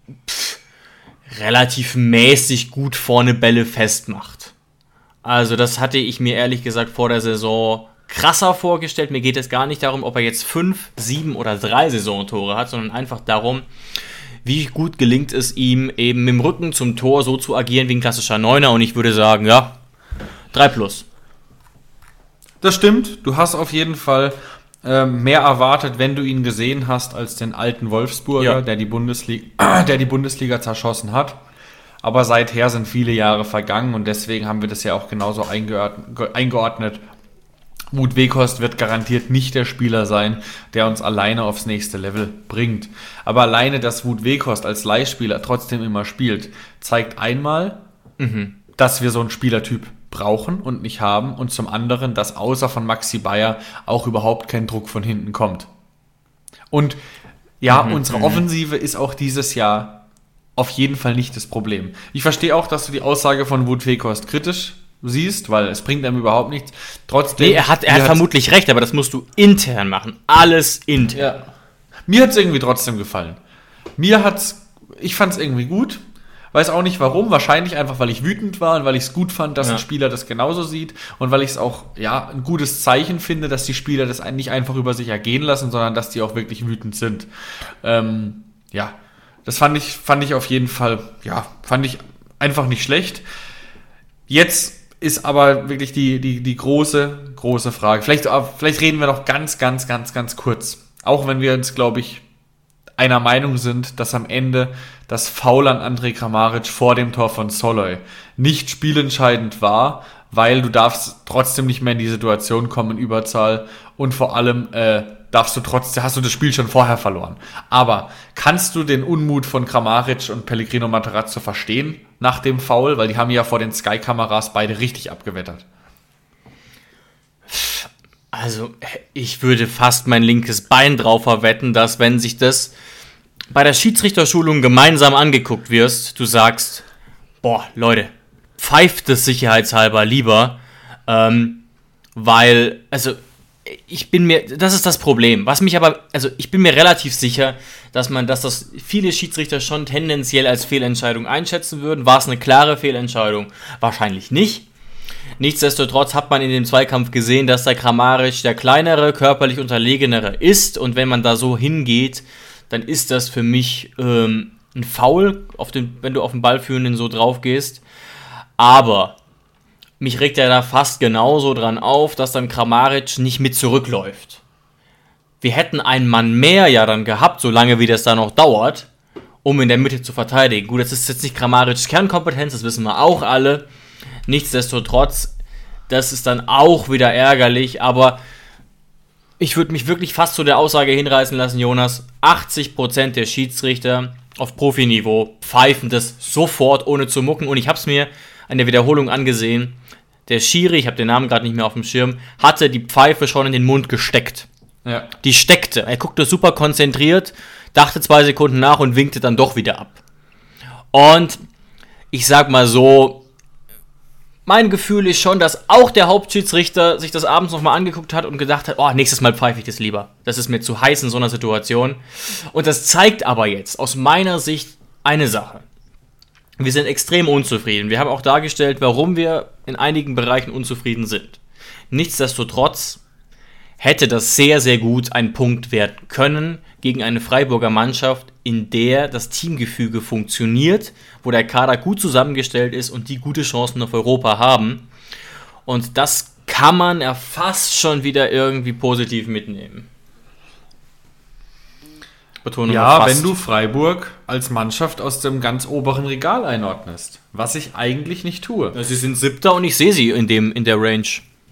relativ mäßig gut vorne Bälle festmacht. Also das hatte ich mir ehrlich gesagt vor der Saison krasser vorgestellt. Mir geht es gar nicht darum, ob er jetzt 5, 7 oder 3 Saisontore hat, sondern einfach darum, wie gut gelingt es ihm, eben mit dem Rücken zum Tor so zu agieren wie ein klassischer Neuner. Und ich würde sagen, 3+. Das stimmt, du hast auf jeden Fall mehr erwartet, wenn du ihn gesehen hast, als den alten Wolfsburger, der die Bundesliga zerschossen hat. Aber seither sind viele Jahre vergangen und deswegen haben wir das ja auch genauso eingeordnet. Wout Weghorst wird garantiert nicht der Spieler sein, der uns alleine aufs nächste Level bringt. Aber alleine, dass Wout Weghorst als Leihspieler trotzdem immer spielt, zeigt einmal, dass wir so einen Spielertyp brauchen und nicht haben und zum anderen, dass außer von Maxi Bayer auch überhaupt kein Druck von hinten kommt. Und unsere Offensive ist auch dieses Jahr auf jeden Fall nicht das Problem. Ich verstehe auch, dass du die Aussage von Wout Weghorst kritisch siehst, weil es bringt einem überhaupt nichts. Trotzdem, er hat vermutlich recht, aber das musst du intern machen. Alles intern. Ja. Mir hat es irgendwie trotzdem gefallen. Ich fand es irgendwie gut. Weiß auch nicht warum, wahrscheinlich einfach, weil ich wütend war und weil ich es gut fand, dass ein Spieler das genauso sieht und weil ich es auch ein gutes Zeichen finde, dass die Spieler das nicht einfach über sich ergehen lassen, sondern dass die auch wirklich wütend sind. Das fand ich auf jeden Fall, fand ich einfach nicht schlecht. Jetzt ist aber wirklich die große Frage. Vielleicht reden wir noch ganz kurz, auch wenn wir uns, glaube ich, einer Meinung sind, dass am Ende das Foul an Andrej Kramaric vor dem Tor von Soloy nicht spielentscheidend war, weil du darfst trotzdem nicht mehr in die Situation kommen in Überzahl und vor allem hast du das Spiel schon vorher verloren. Aber kannst du den Unmut von Kramaric und Pellegrino Matarazzo verstehen nach dem Foul? Weil die haben ja vor den Sky-Kameras beide richtig abgewettert. Also, ich würde fast mein linkes Bein drauf verwetten, dass wenn sich das bei der Schiedsrichterschulung gemeinsam angeguckt wirst, du sagst, Leute, pfeift es sicherheitshalber lieber, weil, das ist das Problem. Ich bin mir relativ sicher, dass das viele Schiedsrichter schon tendenziell als Fehlentscheidung einschätzen würden. War es eine klare Fehlentscheidung? Wahrscheinlich nicht. Nichtsdestotrotz hat man in dem Zweikampf gesehen, dass der Kramaric der kleinere, körperlich unterlegenere ist und wenn man da so hingeht, dann ist das für mich ein Foul, wenn du auf den Ballführenden so drauf gehst. Aber mich regt er da fast genauso dran auf, dass dann Kramaric nicht mit zurückläuft. Wir hätten einen Mann mehr ja dann gehabt, solange wie das da noch dauert, um in der Mitte zu verteidigen. Gut, das ist jetzt nicht Kramarics Kernkompetenz, das wissen wir auch alle. Nichtsdestotrotz, das ist dann auch wieder ärgerlich, aber Ich würde mich wirklich fast zu der Aussage hinreißen lassen, Jonas, 80% der Schiedsrichter auf Profiniveau pfeifen das sofort, ohne zu mucken. Und ich habe es mir an der Wiederholung angesehen. Der Schiri, ich habe den Namen gerade nicht mehr auf dem Schirm, hatte die Pfeife schon in den Mund gesteckt. Ja. Die steckte. Er guckte super konzentriert, dachte 2 Sekunden nach und winkte dann doch wieder ab. Und ich sag mal so, mein Gefühl ist schon, dass auch der Hauptschiedsrichter sich das abends nochmal angeguckt hat und gedacht hat, nächstes Mal pfeife ich das lieber. Das ist mir zu heiß in so einer Situation. Und das zeigt aber jetzt aus meiner Sicht eine Sache. Wir sind extrem unzufrieden. Wir haben auch dargestellt, warum wir in einigen Bereichen unzufrieden sind. Nichtsdestotrotz hätte das sehr, sehr gut ein Punkt werden können gegen eine Freiburger Mannschaft, in der das Teamgefüge funktioniert, wo der Kader gut zusammengestellt ist und die gute Chancen auf Europa haben. Und das kann man ja fast schon wieder irgendwie positiv mitnehmen. Betonung ja, wenn du Freiburg als Mannschaft aus dem ganz oberen Regal einordnest, was ich eigentlich nicht tue. Ja, sie sind 7. und ich sehe sie in der Range.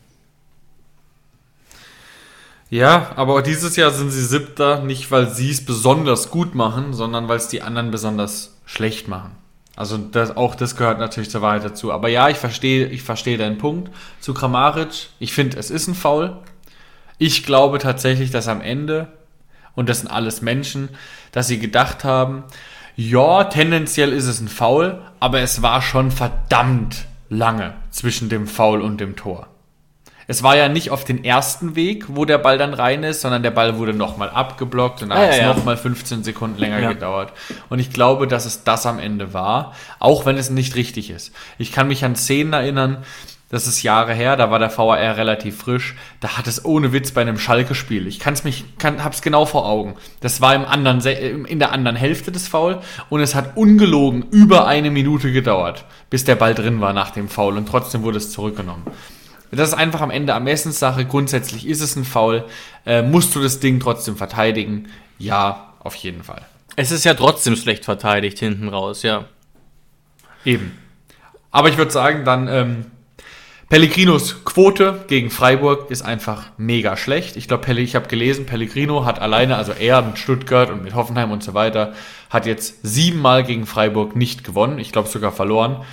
Ja, aber auch dieses Jahr sind sie 7. nicht, weil sie es besonders gut machen, sondern weil es die anderen besonders schlecht machen. Also das gehört natürlich zur Wahrheit dazu. Aber ja, ich verstehe deinen Punkt. Zu Kramaric, ich finde, es ist ein Foul. Ich glaube tatsächlich, dass am Ende, und das sind alles Menschen, dass sie gedacht haben, ja, tendenziell ist es ein Foul, aber es war schon verdammt lange zwischen dem Foul und dem Tor. Es war ja nicht auf den ersten Weg, wo der Ball dann rein ist, sondern der Ball wurde nochmal abgeblockt und dann hat es nochmal 15 Sekunden länger gedauert. Und ich glaube, dass es das am End war, auch wenn es nicht richtig ist. Ich kann mich an Szenen erinnern, das ist Jahre her, da war der VAR relativ frisch, da hat es ohne Witz bei einem Schalke-Spiel, hab's genau vor Augen. Das war in der anderen Hälfte des Foul und es hat ungelogen über 1 Minute gedauert, bis der Ball drin war nach dem Foul und trotzdem wurde es zurückgenommen. Das ist einfach am Ende Ermessenssache. Grundsätzlich ist es ein Foul. Musst du das Ding trotzdem verteidigen? Ja, auf jeden Fall. Es ist ja trotzdem schlecht verteidigt hinten raus, ja. Eben. Aber ich würde sagen, dann Pellegrinos Quote gegen Freiburg ist einfach mega schlecht. Ich glaube, ich habe gelesen, Pellegrino hat alleine, also er mit Stuttgart und mit Hoffenheim und so weiter, hat jetzt 7 Mal gegen Freiburg nicht gewonnen. Ich glaube sogar verloren.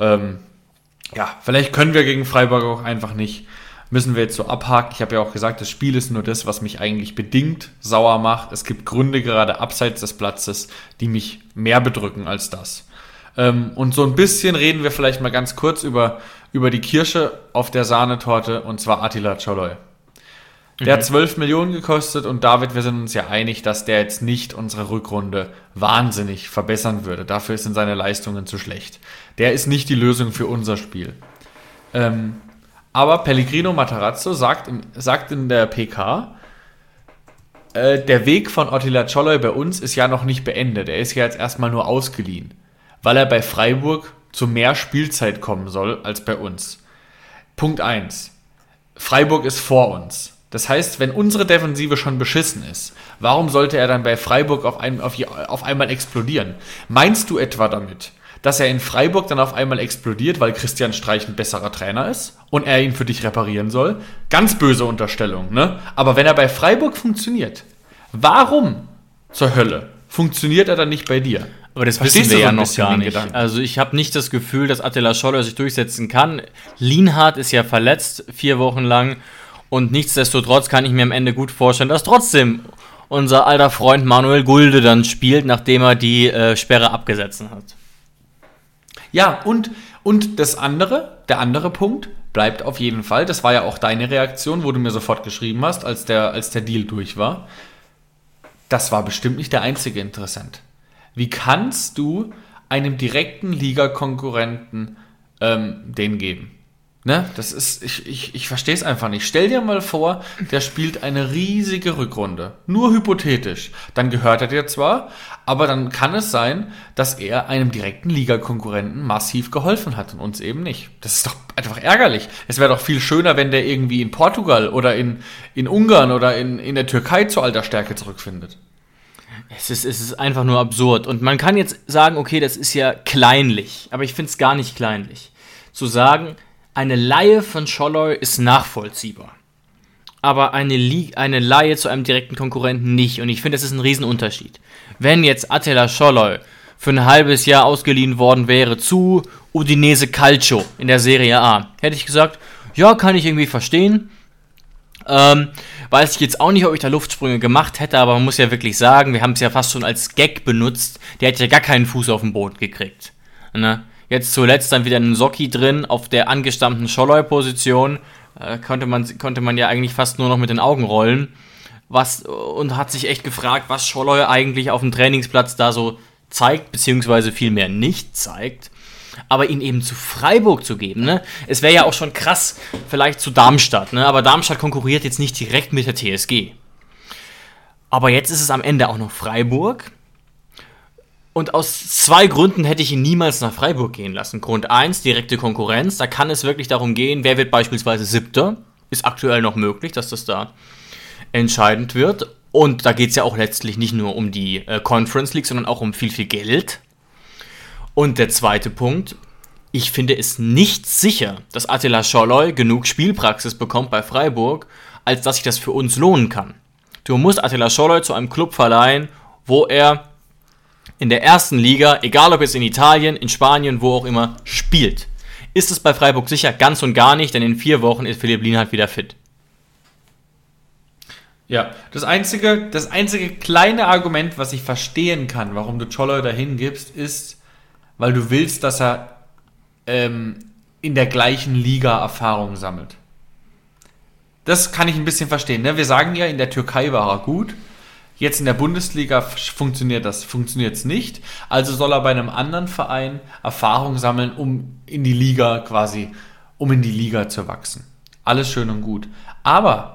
Ja, vielleicht können wir gegen Freiburg auch einfach nicht. Müssen wir jetzt so abhaken. Ich habe ja auch gesagt, das Spiel ist nur das, was mich eigentlich bedingt sauer macht. Es gibt Gründe gerade abseits des Platzes, die mich mehr bedrücken als das. Und so ein bisschen reden wir vielleicht mal ganz kurz über die Kirsche auf der Sahnetorte, und zwar Attila Czoloi. Der hat 12 Millionen gekostet und David, wir sind uns ja einig, dass der jetzt nicht unsere Rückrunde wahnsinnig verbessern würde. Dafür sind seine Leistungen zu schlecht. Der ist nicht die Lösung für unser Spiel. Aber Pellegrino Matarazzo sagt in der PK, der Weg von Attila Czoloi bei uns ist ja noch nicht beendet. Er ist ja jetzt erstmal nur ausgeliehen, weil er bei Freiburg zu mehr Spielzeit kommen soll als bei uns. Punkt 1. Freiburg ist vor uns. Das heißt, wenn unsere Defensive schon beschissen ist, warum sollte er dann bei Freiburg auf einmal explodieren? Meinst du etwa damit, dass er in Freiburg dann auf einmal explodiert, weil Christian Streich ein besserer Trainer ist und er ihn für dich reparieren soll? Ganz böse Unterstellung, ne? Aber wenn er bei Freiburg funktioniert, warum zur Hölle funktioniert er dann nicht bei dir? Aber das wissen wir ja noch gar nicht. Also ich habe nicht das Gefühl, dass Attila Czoloi sich durchsetzen kann. Lienhardt ist ja verletzt 4 Wochen lang. Und nichtsdestotrotz kann ich mir am Ende gut vorstellen, dass trotzdem unser alter Freund Manuel Gulde dann spielt, nachdem er die Sperre abgesetzt hat. Ja, und der andere Punkt bleibt auf jeden Fall, das war ja auch deine Reaktion, wo du mir sofort geschrieben hast, als der Deal durch war. Das war bestimmt nicht der einzige Interessent. Wie kannst du einem direkten Ligakonkurrenten den geben? Ne, das ist, ich verstehe es einfach nicht. Stell dir mal vor, der spielt eine riesige Rückrunde. Nur hypothetisch. Dann gehört er dir zwar, aber dann kann es sein, dass er einem direkten Ligakonkurrenten massiv geholfen hat und uns eben nicht. Das ist doch einfach ärgerlich. Es wäre doch viel schöner, wenn der irgendwie in Portugal oder in Ungarn oder in der Türkei zu alter Stärke zurückfindet. Es ist einfach nur absurd. Und man kann jetzt sagen, okay, das ist ja kleinlich. Aber ich finde es gar nicht kleinlich. Zu sagen, eine Leihe von Czoloi ist nachvollziehbar. aber eine Leihe zu einem direkten Konkurrenten nicht. Und ich finde, das ist ein Riesenunterschied. Wenn jetzt Attila Scholloy für ein halbes Jahr ausgeliehen worden wäre zu Udinese Calcio in der Serie A, hätte ich gesagt, ja, kann ich irgendwie verstehen. Weiß ich jetzt auch nicht, ob ich da Luftsprünge gemacht hätte, aber man muss ja wirklich sagen, wir haben es ja fast schon als Gag benutzt, der hätte ja gar keinen Fuß auf den Boden gekriegt. Ne? Jetzt zuletzt dann wieder einen Socki drin auf der angestammten Scholloy-Position, konnte man ja eigentlich fast nur noch mit den Augen rollen, und hat sich echt gefragt, was Scholloy eigentlich auf dem Trainingsplatz da so zeigt, beziehungsweise vielmehr nicht zeigt. Aber ihn eben zu Freiburg zu geben, ne? Es wäre ja auch schon krass, vielleicht zu Darmstadt, ne? Aber Darmstadt konkurriert jetzt nicht direkt mit der TSG. Aber jetzt ist es am Ende auch noch Freiburg. Und aus 2 Gründen hätte ich ihn niemals nach Freiburg gehen lassen. Grund 1, direkte Konkurrenz. Da kann es wirklich darum gehen, wer wird beispielsweise 7. Ist aktuell noch möglich, dass das da entscheidend wird. Und da geht es ja auch letztlich nicht nur um die Conference League, sondern auch um viel, viel Geld. Und der zweite Punkt, ich finde es nicht sicher, dass Attila Scholloy genug Spielpraxis bekommt bei Freiburg, als dass sich das für uns lohnen kann. Du musst Attila Scholloy zu einem Club verleihen, wo er in der ersten Liga, egal ob jetzt in Italien, in Spanien, wo auch immer, spielt. Ist es bei Freiburg sicher? Ganz und gar nicht, denn in 4 Wochen ist Philipp Lienhardt wieder fit. Ja, das einzige kleine Argument, was ich verstehen kann, warum du Scholloy dahin gibst, ist, weil du willst, dass er in der gleichen Liga Erfahrung sammelt. Das kann ich ein bisschen verstehen. Ne? Wir sagen ja, in der Türkei war er gut. Jetzt in der Bundesliga funktioniert es nicht. Also soll er bei einem anderen Verein Erfahrung sammeln, um in die Liga zu wachsen. Alles schön und gut. Aber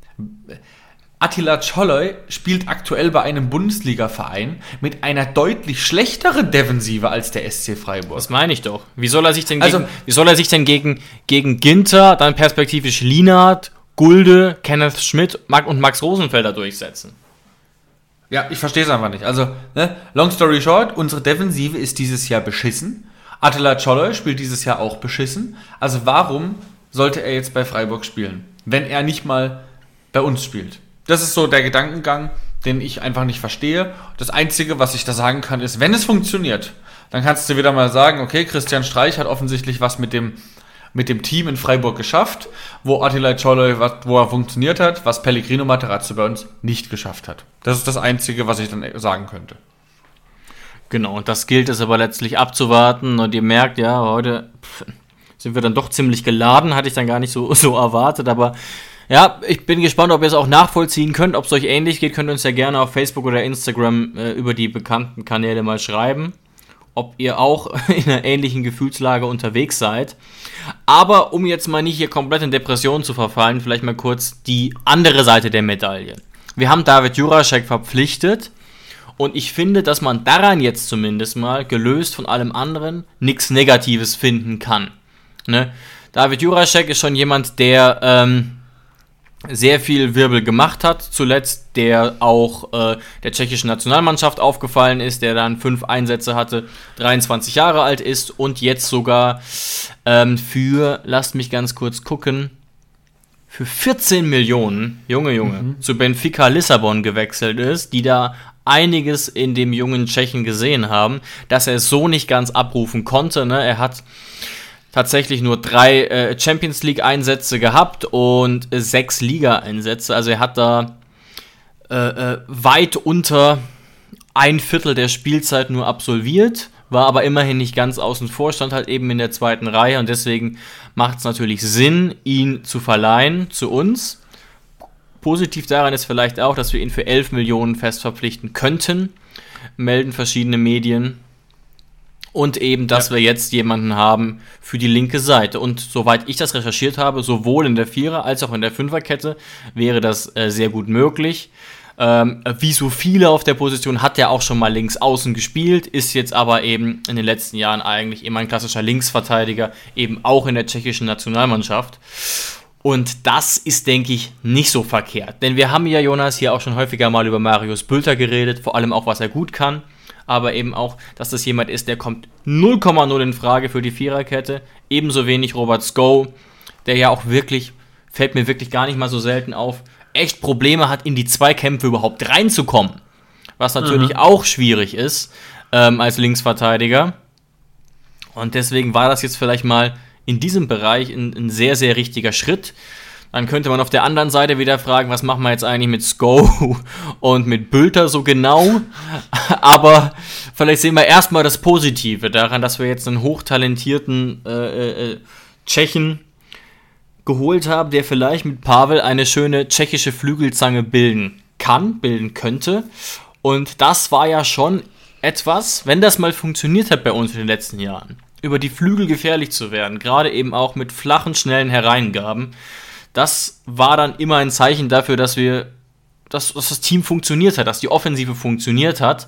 Attila Scholloy spielt aktuell bei einem Bundesliga-Verein mit einer deutlich schlechteren Defensive als der SC Freiburg. Das meine ich doch. Wie soll er sich denn gegen Ginter, dann perspektivisch Lienhardt, Gulde, Kenneth Schmidt und Max Rosenfelder durchsetzen? Ja, ich verstehe es einfach nicht. Also, ne, long story short, unsere Defensive ist dieses Jahr beschissen. Attila Scholloy spielt dieses Jahr auch beschissen. Also warum sollte er jetzt bei Freiburg spielen, wenn er nicht mal bei uns spielt? Das ist so der Gedankengang, den ich einfach nicht verstehe. Das Einzige, was ich da sagen kann, ist, wenn es funktioniert, dann kannst du wieder mal sagen, okay, Christian Streich hat offensichtlich was mit dem Team in Freiburg geschafft, wo Attila Scholloy, wo er funktioniert hat, was Pellegrino Matarazzo bei uns nicht geschafft hat. Das ist das Einzige, was ich dann sagen könnte. Genau, und das gilt es aber letztlich abzuwarten. Und ihr merkt, ja, heute sind wir dann doch ziemlich geladen, hatte ich dann gar nicht so erwartet, aber ja, ich bin gespannt, ob ihr es auch nachvollziehen könnt. Ob es euch ähnlich geht, könnt ihr uns ja gerne auf Facebook oder Instagram über die bekannten Kanäle mal schreiben. Ob ihr auch in einer ähnlichen Gefühlslage unterwegs seid. Aber um jetzt mal nicht hier komplett in Depressionen zu verfallen, vielleicht mal kurz die andere Seite der Medaille. Wir haben David Jurasek verpflichtet. Und ich finde, dass man daran jetzt zumindest mal, gelöst von allem anderen, nichts Negatives finden kann. Ne? David Jurasek ist schon jemand, der sehr viel Wirbel gemacht hat, zuletzt, der auch der tschechischen Nationalmannschaft aufgefallen ist, der dann 5 Einsätze hatte, 23 Jahre alt ist und jetzt sogar lasst mich ganz kurz gucken, für 14 Millionen, zu Benfica Lissabon gewechselt ist, die da einiges in dem jungen Tschechen gesehen haben, dass er es so nicht ganz abrufen konnte. Ne? Er hat tatsächlich nur 3 Champions League Einsätze gehabt und 6 Liga-Einsätze. Also er hat da weit unter 1/4 der Spielzeit nur absolviert, war aber immerhin nicht ganz außen vor, stand halt eben in der 2. Reihe und deswegen macht es natürlich Sinn, ihn zu verleihen zu uns. Positiv daran ist vielleicht auch, dass wir ihn für 11 Millionen fest verpflichten könnten, melden verschiedene Medien. Und eben, dass wir jetzt jemanden haben für die linke Seite. Und soweit ich das recherchiert habe, sowohl in der 4er- als auch in der 5er-Kette wäre das sehr gut möglich. Wie so viele auf der Position hat er auch schon mal links außen gespielt, ist jetzt aber eben in den letzten Jahren eigentlich immer ein klassischer Linksverteidiger, eben auch in der tschechischen Nationalmannschaft. Und das ist, denke ich, nicht so verkehrt. Denn wir haben ja, Jonas, hier auch schon häufiger mal über Marius Bülter geredet, vor allem auch, was er gut kann. Aber eben auch, dass das jemand ist, der kommt 0,0 in Frage für die Viererkette. Ebenso wenig Robert Sko, der ja auch wirklich fällt mir wirklich gar nicht mal so selten auf, echt Probleme hat, in die Zweikämpfe überhaupt reinzukommen. Was natürlich auch schwierig ist als Linksverteidiger. Und deswegen war das jetzt vielleicht mal in diesem Bereich ein sehr, sehr richtiger Schritt. Dann könnte man auf der anderen Seite wieder fragen, was machen wir jetzt eigentlich mit Sko und mit Bülter so genau? Aber vielleicht sehen wir erstmal das Positive daran, dass wir jetzt einen hochtalentierten Tschechen geholt haben, der vielleicht mit Pavel eine schöne tschechische Flügelzange bilden könnte. Und das war ja schon etwas, wenn das mal funktioniert hat bei uns in den letzten Jahren, über die Flügel gefährlich zu werden, gerade eben auch mit flachen, schnellen Hereingaben. Das war dann immer ein Zeichen dafür, dass das Team funktioniert hat, dass die Offensive funktioniert hat.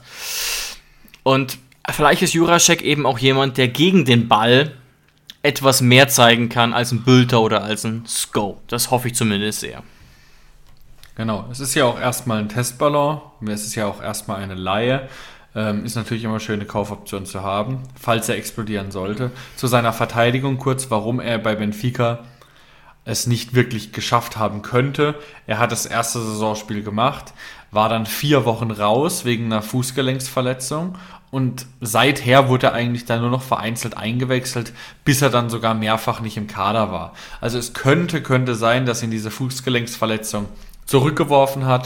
Und vielleicht ist Jurasek eben auch jemand, der gegen den Ball etwas mehr zeigen kann als ein Bülter oder als ein Sko. Das hoffe ich zumindest sehr. Genau, es ist ja auch erstmal ein Testballon, es ist ja auch erstmal eine Leihe. Ist natürlich immer schön, eine Kaufoption zu haben, falls er explodieren sollte. Zu seiner Verteidigung kurz, warum er bei Benfica es nicht wirklich geschafft haben könnte. Er hat das erste Saisonspiel gemacht, war dann 4 Wochen raus wegen einer Fußgelenksverletzung und seither wurde er eigentlich dann nur noch vereinzelt eingewechselt, bis er dann sogar mehrfach nicht im Kader war. Also es könnte sein, dass ihn diese Fußgelenksverletzung zurückgeworfen hat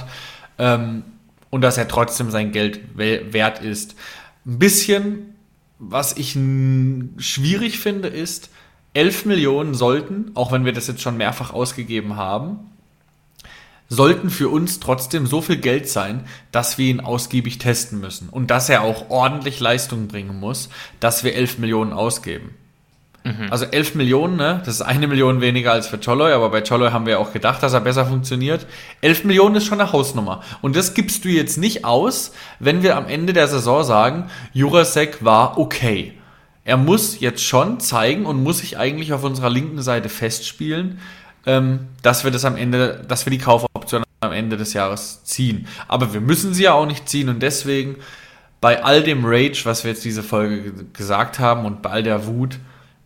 und dass er trotzdem sein Geld wert ist. Ein bisschen, was ich schwierig finde, ist, 11 Millionen sollten, auch wenn wir das jetzt schon mehrfach ausgegeben haben, sollten für uns trotzdem so viel Geld sein, dass wir ihn ausgiebig testen müssen. Und dass er auch ordentlich Leistung bringen muss, dass wir 11 Millionen ausgeben. Also 11 Millionen, ne? Das ist 1 Million weniger als für Czoloi, aber bei Czoloi haben wir auch gedacht, dass er besser funktioniert. 11 Millionen ist schon eine Hausnummer. Und das gibst du jetzt nicht aus, wenn wir am Ende der Saison sagen, Jurasek war okay. Er muss jetzt schon zeigen und muss sich eigentlich auf unserer linken Seite festspielen, dass wir die Kaufoption am Ende des Jahres ziehen. Aber wir müssen sie ja auch nicht ziehen und deswegen bei all dem Rage, was wir jetzt diese Folge gesagt haben und bei all der Wut,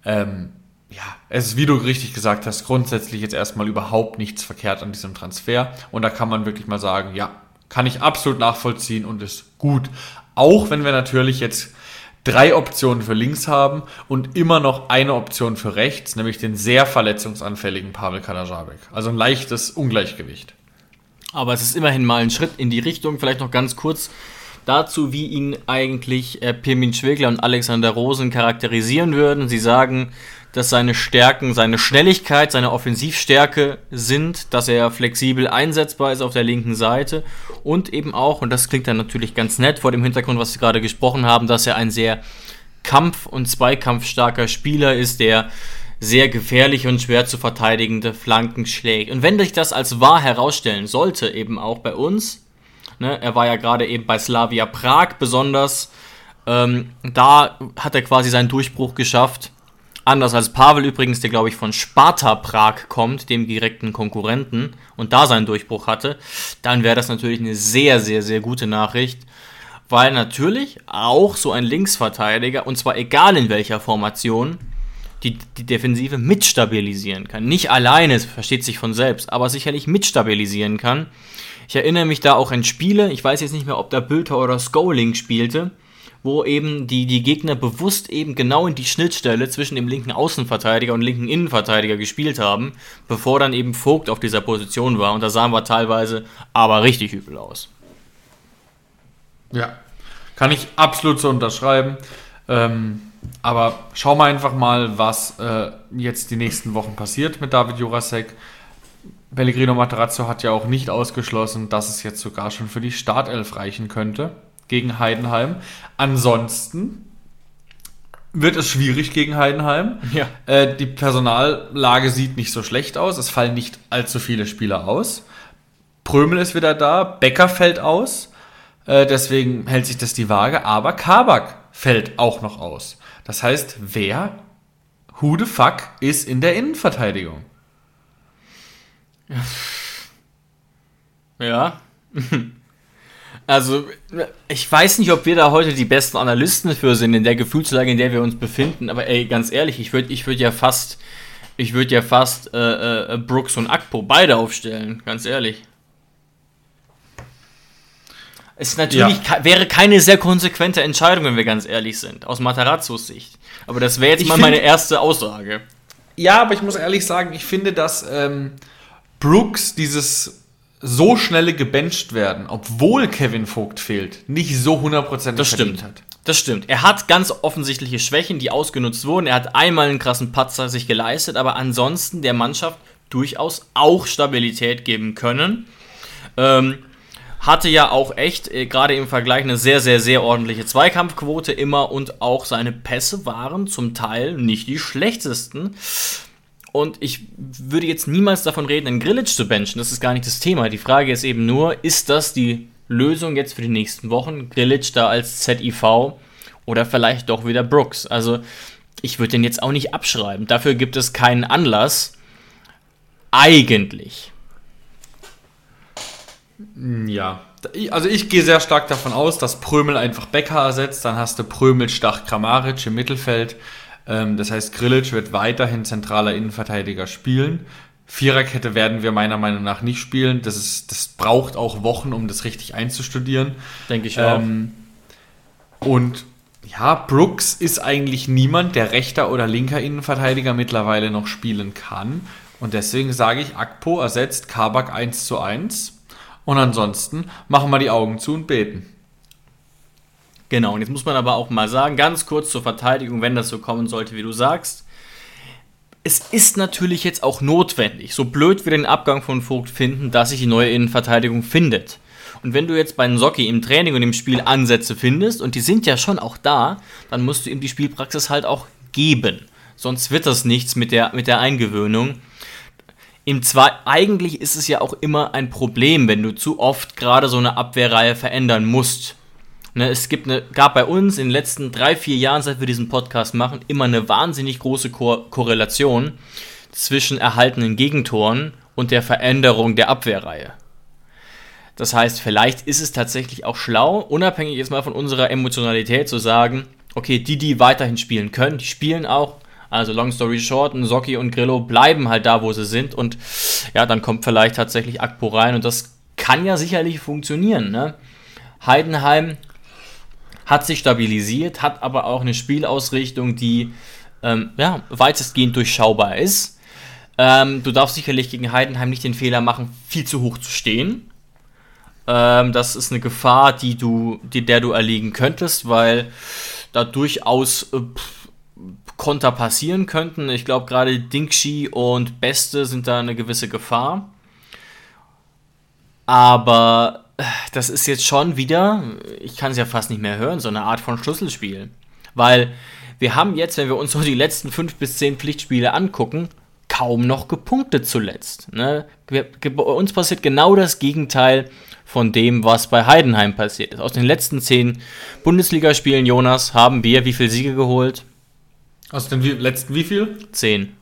es ist, wie du richtig gesagt hast, grundsätzlich jetzt erstmal überhaupt nichts verkehrt an diesem Transfer und da kann man wirklich mal sagen, ja, kann ich absolut nachvollziehen und ist gut. Auch wenn wir natürlich jetzt 3 Optionen für links haben und immer noch eine Option für rechts, nämlich den sehr verletzungsanfälligen Pavel Kaderabek. Also ein leichtes Ungleichgewicht. Aber es ist immerhin mal ein Schritt in die Richtung. Vielleicht noch ganz kurz dazu, wie ihn eigentlich Pirmin Schwegler und Alexander Rosen charakterisieren würden. Sie sagen, dass seine Stärken, seine Schnelligkeit, seine Offensivstärke sind, dass er flexibel einsetzbar ist auf der linken Seite und eben auch, und das klingt dann natürlich ganz nett vor dem Hintergrund, was Sie gerade gesprochen haben, dass er ein sehr kampf- und zweikampfstarker Spieler ist, der sehr gefährlich und schwer zu verteidigende Flanken schlägt. Und wenn sich das als wahr herausstellen sollte, eben auch bei uns, ne, er war ja gerade eben bei Slavia Prag besonders, da hat er quasi seinen Durchbruch geschafft. Anders als Pavel übrigens, der glaube ich von Sparta Prag kommt, dem direkten Konkurrenten, und da seinen Durchbruch hatte, dann wäre das natürlich eine sehr, sehr, sehr gute Nachricht, weil natürlich auch so ein Linksverteidiger, und zwar egal in welcher Formation, die Defensive mitstabilisieren kann. Nicht alleine, es versteht sich von selbst, aber sicherlich mitstabilisieren kann. Ich erinnere mich da auch an Spiele, ich weiß jetzt nicht mehr, ob da Bülter oder Skoling spielte, wo eben die Gegner bewusst eben genau in die Schnittstelle zwischen dem linken Außenverteidiger und linken Innenverteidiger gespielt haben, bevor dann eben Vogt auf dieser Position war. Und da sahen wir teilweise aber richtig übel aus. Ja, kann ich absolut so unterschreiben. Aber schauen wir einfach mal, was jetzt die nächsten Wochen passiert mit David Jurasek. Pellegrino Matarazzo hat ja auch nicht ausgeschlossen, dass es jetzt sogar schon für die Startelf reichen könnte gegen Heidenheim. Ansonsten wird es schwierig gegen Heidenheim. Ja. Die Personallage sieht nicht so schlecht aus. Es fallen nicht allzu viele Spieler aus. Prömel ist wieder da. Becker fällt aus. Deswegen hält sich das die Waage. Aber Kabak fällt auch noch aus. Das heißt, who the fuck ist in der Innenverteidigung? Ja. Also, ich weiß nicht, ob wir da heute die besten Analysten für sind, in der Gefühlslage, in der wir uns befinden, aber ey, ganz ehrlich, ich würd ja fast Ich würde ja fast Brooks und Akpo beide aufstellen, ganz ehrlich. Es natürlich wäre keine sehr konsequente Entscheidung, wenn wir ganz ehrlich sind, aus Matarazzos Sicht. Aber das wäre jetzt meine erste Aussage. Ja, aber ich muss ehrlich sagen, ich finde, dass Brooks dieses so schnelle gebencht werden, obwohl Kevin Vogt fehlt, nicht so 100% verdient hat. Das stimmt. Er hat ganz offensichtliche Schwächen, die ausgenutzt wurden. Er hat einmal einen krassen Patzer sich geleistet, aber ansonsten der Mannschaft durchaus auch Stabilität geben können. Hatte ja auch echt, gerade im Vergleich, eine sehr, sehr, sehr ordentliche Zweikampfquote immer und auch seine Pässe waren zum Teil nicht die schlechtesten. Und ich würde jetzt niemals davon reden, einen Grilic zu benchen. Das ist gar nicht das Thema. Die Frage ist eben nur, ist das die Lösung jetzt für die nächsten Wochen? Grilic da als ZIV oder vielleicht doch wieder Brooks? Also ich würde den jetzt auch nicht abschreiben. Dafür gibt es keinen Anlass. Eigentlich. Ja, also ich gehe sehr stark davon aus, dass Prömel einfach Becker ersetzt. Dann hast du Prömel, Stach, Kramaric im Mittelfeld. Das heißt, Grilic wird weiterhin zentraler Innenverteidiger spielen. Viererkette werden wir meiner Meinung nach nicht spielen. Das braucht auch Wochen, um das richtig einzustudieren. Denke ich auch. Und ja, Brooks ist eigentlich niemand, der rechter oder linker Innenverteidiger mittlerweile noch spielen kann. Und deswegen sage ich, Akpo ersetzt Kabak 1:1. Und ansonsten machen wir die Augen zu und beten. Genau, und jetzt muss man aber auch mal sagen, ganz kurz zur Verteidigung, wenn das so kommen sollte, wie du sagst. Es ist natürlich jetzt auch notwendig, so blöd wir den Abgang von Vogt finden, dass sich die neue Innenverteidigung findet. Und wenn du jetzt bei Nsocki im Training und im Spiel Ansätze findest, und die sind ja schon auch da, dann musst du ihm die Spielpraxis halt auch geben. Sonst wird das nichts mit der Eingewöhnung. Eigentlich ist es ja auch immer ein Problem, wenn du zu oft gerade so eine Abwehrreihe verändern musst. Ne, gab bei uns in den letzten 3-4 Jahren, seit wir diesen Podcast machen, immer eine wahnsinnig große Korrelation zwischen erhaltenen Gegentoren und der Veränderung der Abwehrreihe. Das heißt, vielleicht ist es tatsächlich auch schlau, unabhängig jetzt mal von unserer Emotionalität zu sagen, okay, die weiterhin spielen können, die spielen auch. Also long story short, Nsocki und Grillo bleiben halt da, wo sie sind und ja, dann kommt vielleicht tatsächlich Akpo rein und das kann ja sicherlich funktionieren. Ne? Heidenheim hat sich stabilisiert, hat aber auch eine Spielausrichtung, die weitestgehend durchschaubar ist. Du darfst sicherlich gegen Heidenheim nicht den Fehler machen, viel zu hoch zu stehen. Das ist eine Gefahr, der du erliegen könntest, weil da durchaus Konter passieren könnten. Ich glaube, gerade Dinkshi und Beste sind da eine gewisse Gefahr. Aber das ist jetzt schon wieder, ich kann es ja fast nicht mehr hören, so eine Art von Schlüsselspiel. Weil wir haben jetzt, wenn wir uns so die letzten 5 bis 10 Pflichtspiele angucken, kaum noch gepunktet zuletzt. Ne? Bei uns passiert genau das Gegenteil von dem, was bei Heidenheim passiert ist. Aus den letzten 10 Bundesligaspielen, Jonas, haben wir wie viele Siege geholt? Aus den letzten wie viel? 10.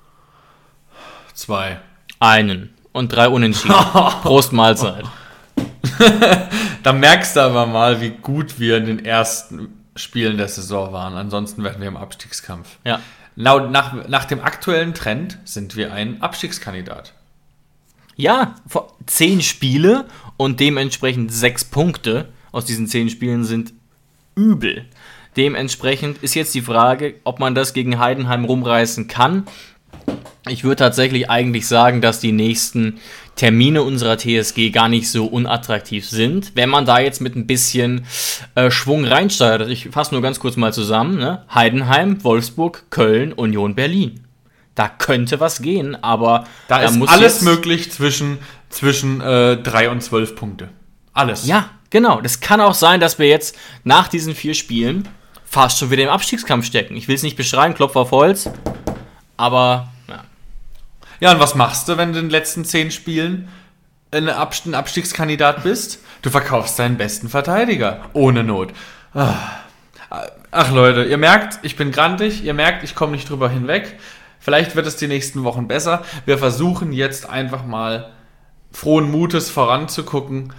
2. Einen. Und 3 Unentschieden. Prost Mahlzeit. Da merkst du aber mal, wie gut wir in den ersten Spielen der Saison waren. Ansonsten wären wir im Abstiegskampf. Ja. Nach dem aktuellen Trend sind wir ein Abstiegskandidat. Ja, 10 Spiele und dementsprechend 6 Punkte aus diesen 10 Spielen sind übel. Dementsprechend ist jetzt die Frage, ob man das gegen Heidenheim rumreißen kann. Ich würde tatsächlich eigentlich sagen, dass die nächsten Termine unserer TSG gar nicht so unattraktiv sind, wenn man da jetzt mit ein bisschen Schwung reinsteigert. Ich fasse nur ganz kurz mal zusammen. Ne? Heidenheim, Wolfsburg, Köln, Union Berlin. Da könnte was gehen, aber da ist alles möglich zwischen 3 und 12 Punkte. Alles. Ja, genau. Das kann auch sein, dass wir jetzt nach diesen 4 Spielen fast schon wieder im Abstiegskampf stecken. Ich will es nicht beschreien, Klopf auf Holz, aber ja. Ja, und was machst du, wenn du in den letzten 10 Spielen ein Abstiegskandidat bist? Du verkaufst deinen besten Verteidiger. Ohne Not. Ach Leute, ihr merkt, ich bin grantig. Ihr merkt, ich komme nicht drüber hinweg. Vielleicht wird es die nächsten Wochen besser. Wir versuchen jetzt einfach mal frohen Mutes voranzugucken.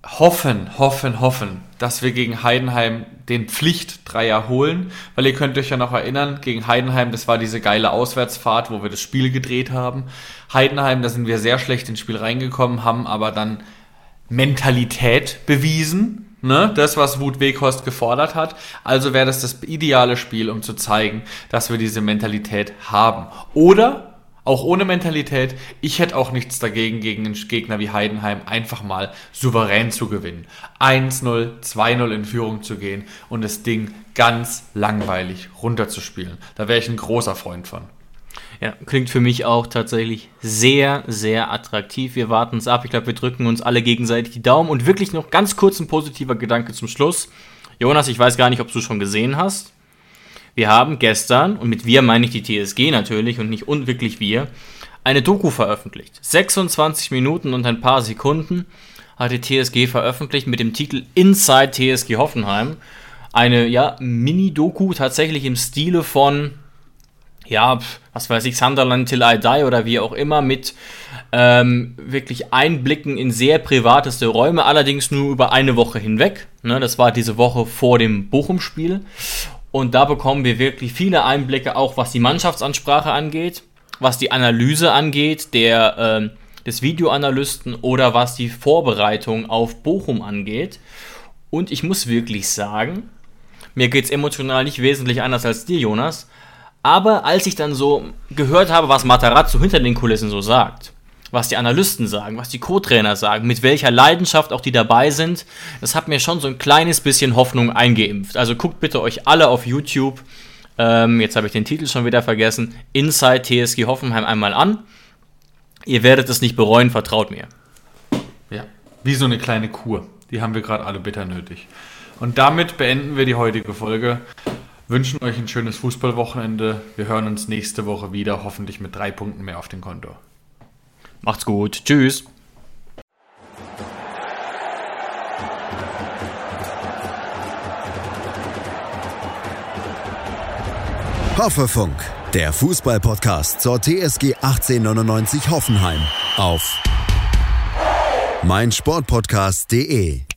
hoffen, dass wir gegen Heidenheim den Pflicht-Dreier holen, weil ihr könnt euch ja noch erinnern, gegen Heidenheim, das war diese geile Auswärtsfahrt, wo wir das Spiel gedreht haben. Heidenheim, da sind wir sehr schlecht ins Spiel reingekommen, haben aber dann Mentalität bewiesen, ne? Das, was Wout Weghorst gefordert hat. Also wäre das ideale Spiel, um zu zeigen, dass wir diese Mentalität haben. Oder auch ohne Mentalität, ich hätte auch nichts dagegen, gegen einen Gegner wie Heidenheim einfach mal souverän zu gewinnen. 1-0, 2-0 in Führung zu gehen und das Ding ganz langweilig runterzuspielen. Da wäre ich ein großer Freund von. Ja, klingt für mich auch tatsächlich sehr, sehr attraktiv. Wir warten es ab. Ich glaube, wir drücken uns alle gegenseitig die Daumen. Und wirklich noch ganz kurz ein positiver Gedanke zum Schluss. Jonas, ich weiß gar nicht, ob du es schon gesehen hast. Wir haben gestern, und mit wir meine ich die TSG natürlich und nicht wirklich wir, eine Doku veröffentlicht. 26 Minuten und ein paar Sekunden hat die TSG veröffentlicht mit dem Titel Inside TSG Hoffenheim. Eine Mini-Doku tatsächlich im Stile von, was weiß ich, Sunderland Till I Die oder wie auch immer, mit wirklich Einblicken in sehr privateste Räume, allerdings nur über eine Woche hinweg. Ne, das war diese Woche vor dem Bochum-Spiel. Und da bekommen wir wirklich viele Einblicke, auch was die Mannschaftsansprache angeht, was die Analyse angeht, des Videoanalysten oder was die Vorbereitung auf Bochum angeht. Und ich muss wirklich sagen, mir geht es emotional nicht wesentlich anders als dir, Jonas, aber als ich dann so gehört habe, was Matarazzo hinter den Kulissen so sagt, was die Analysten sagen, was die Co-Trainer sagen, mit welcher Leidenschaft auch die dabei sind, das hat mir schon so ein kleines bisschen Hoffnung eingeimpft. Also guckt bitte euch alle auf YouTube, jetzt habe ich den Titel schon wieder vergessen, Inside TSG Hoffenheim einmal an. Ihr werdet es nicht bereuen, vertraut mir. Ja, wie so eine kleine Kur. Die haben wir gerade alle bitter nötig. Und damit beenden wir die heutige Folge. Wünschen euch ein schönes Fußballwochenende. Wir hören uns nächste Woche wieder, hoffentlich mit 3 Punkten mehr auf dem Konto. Macht's gut. Tschüss. Hoffefunk, der Fußball-Podcast zur TSG 1899 Hoffenheim auf meinsportpodcast.de.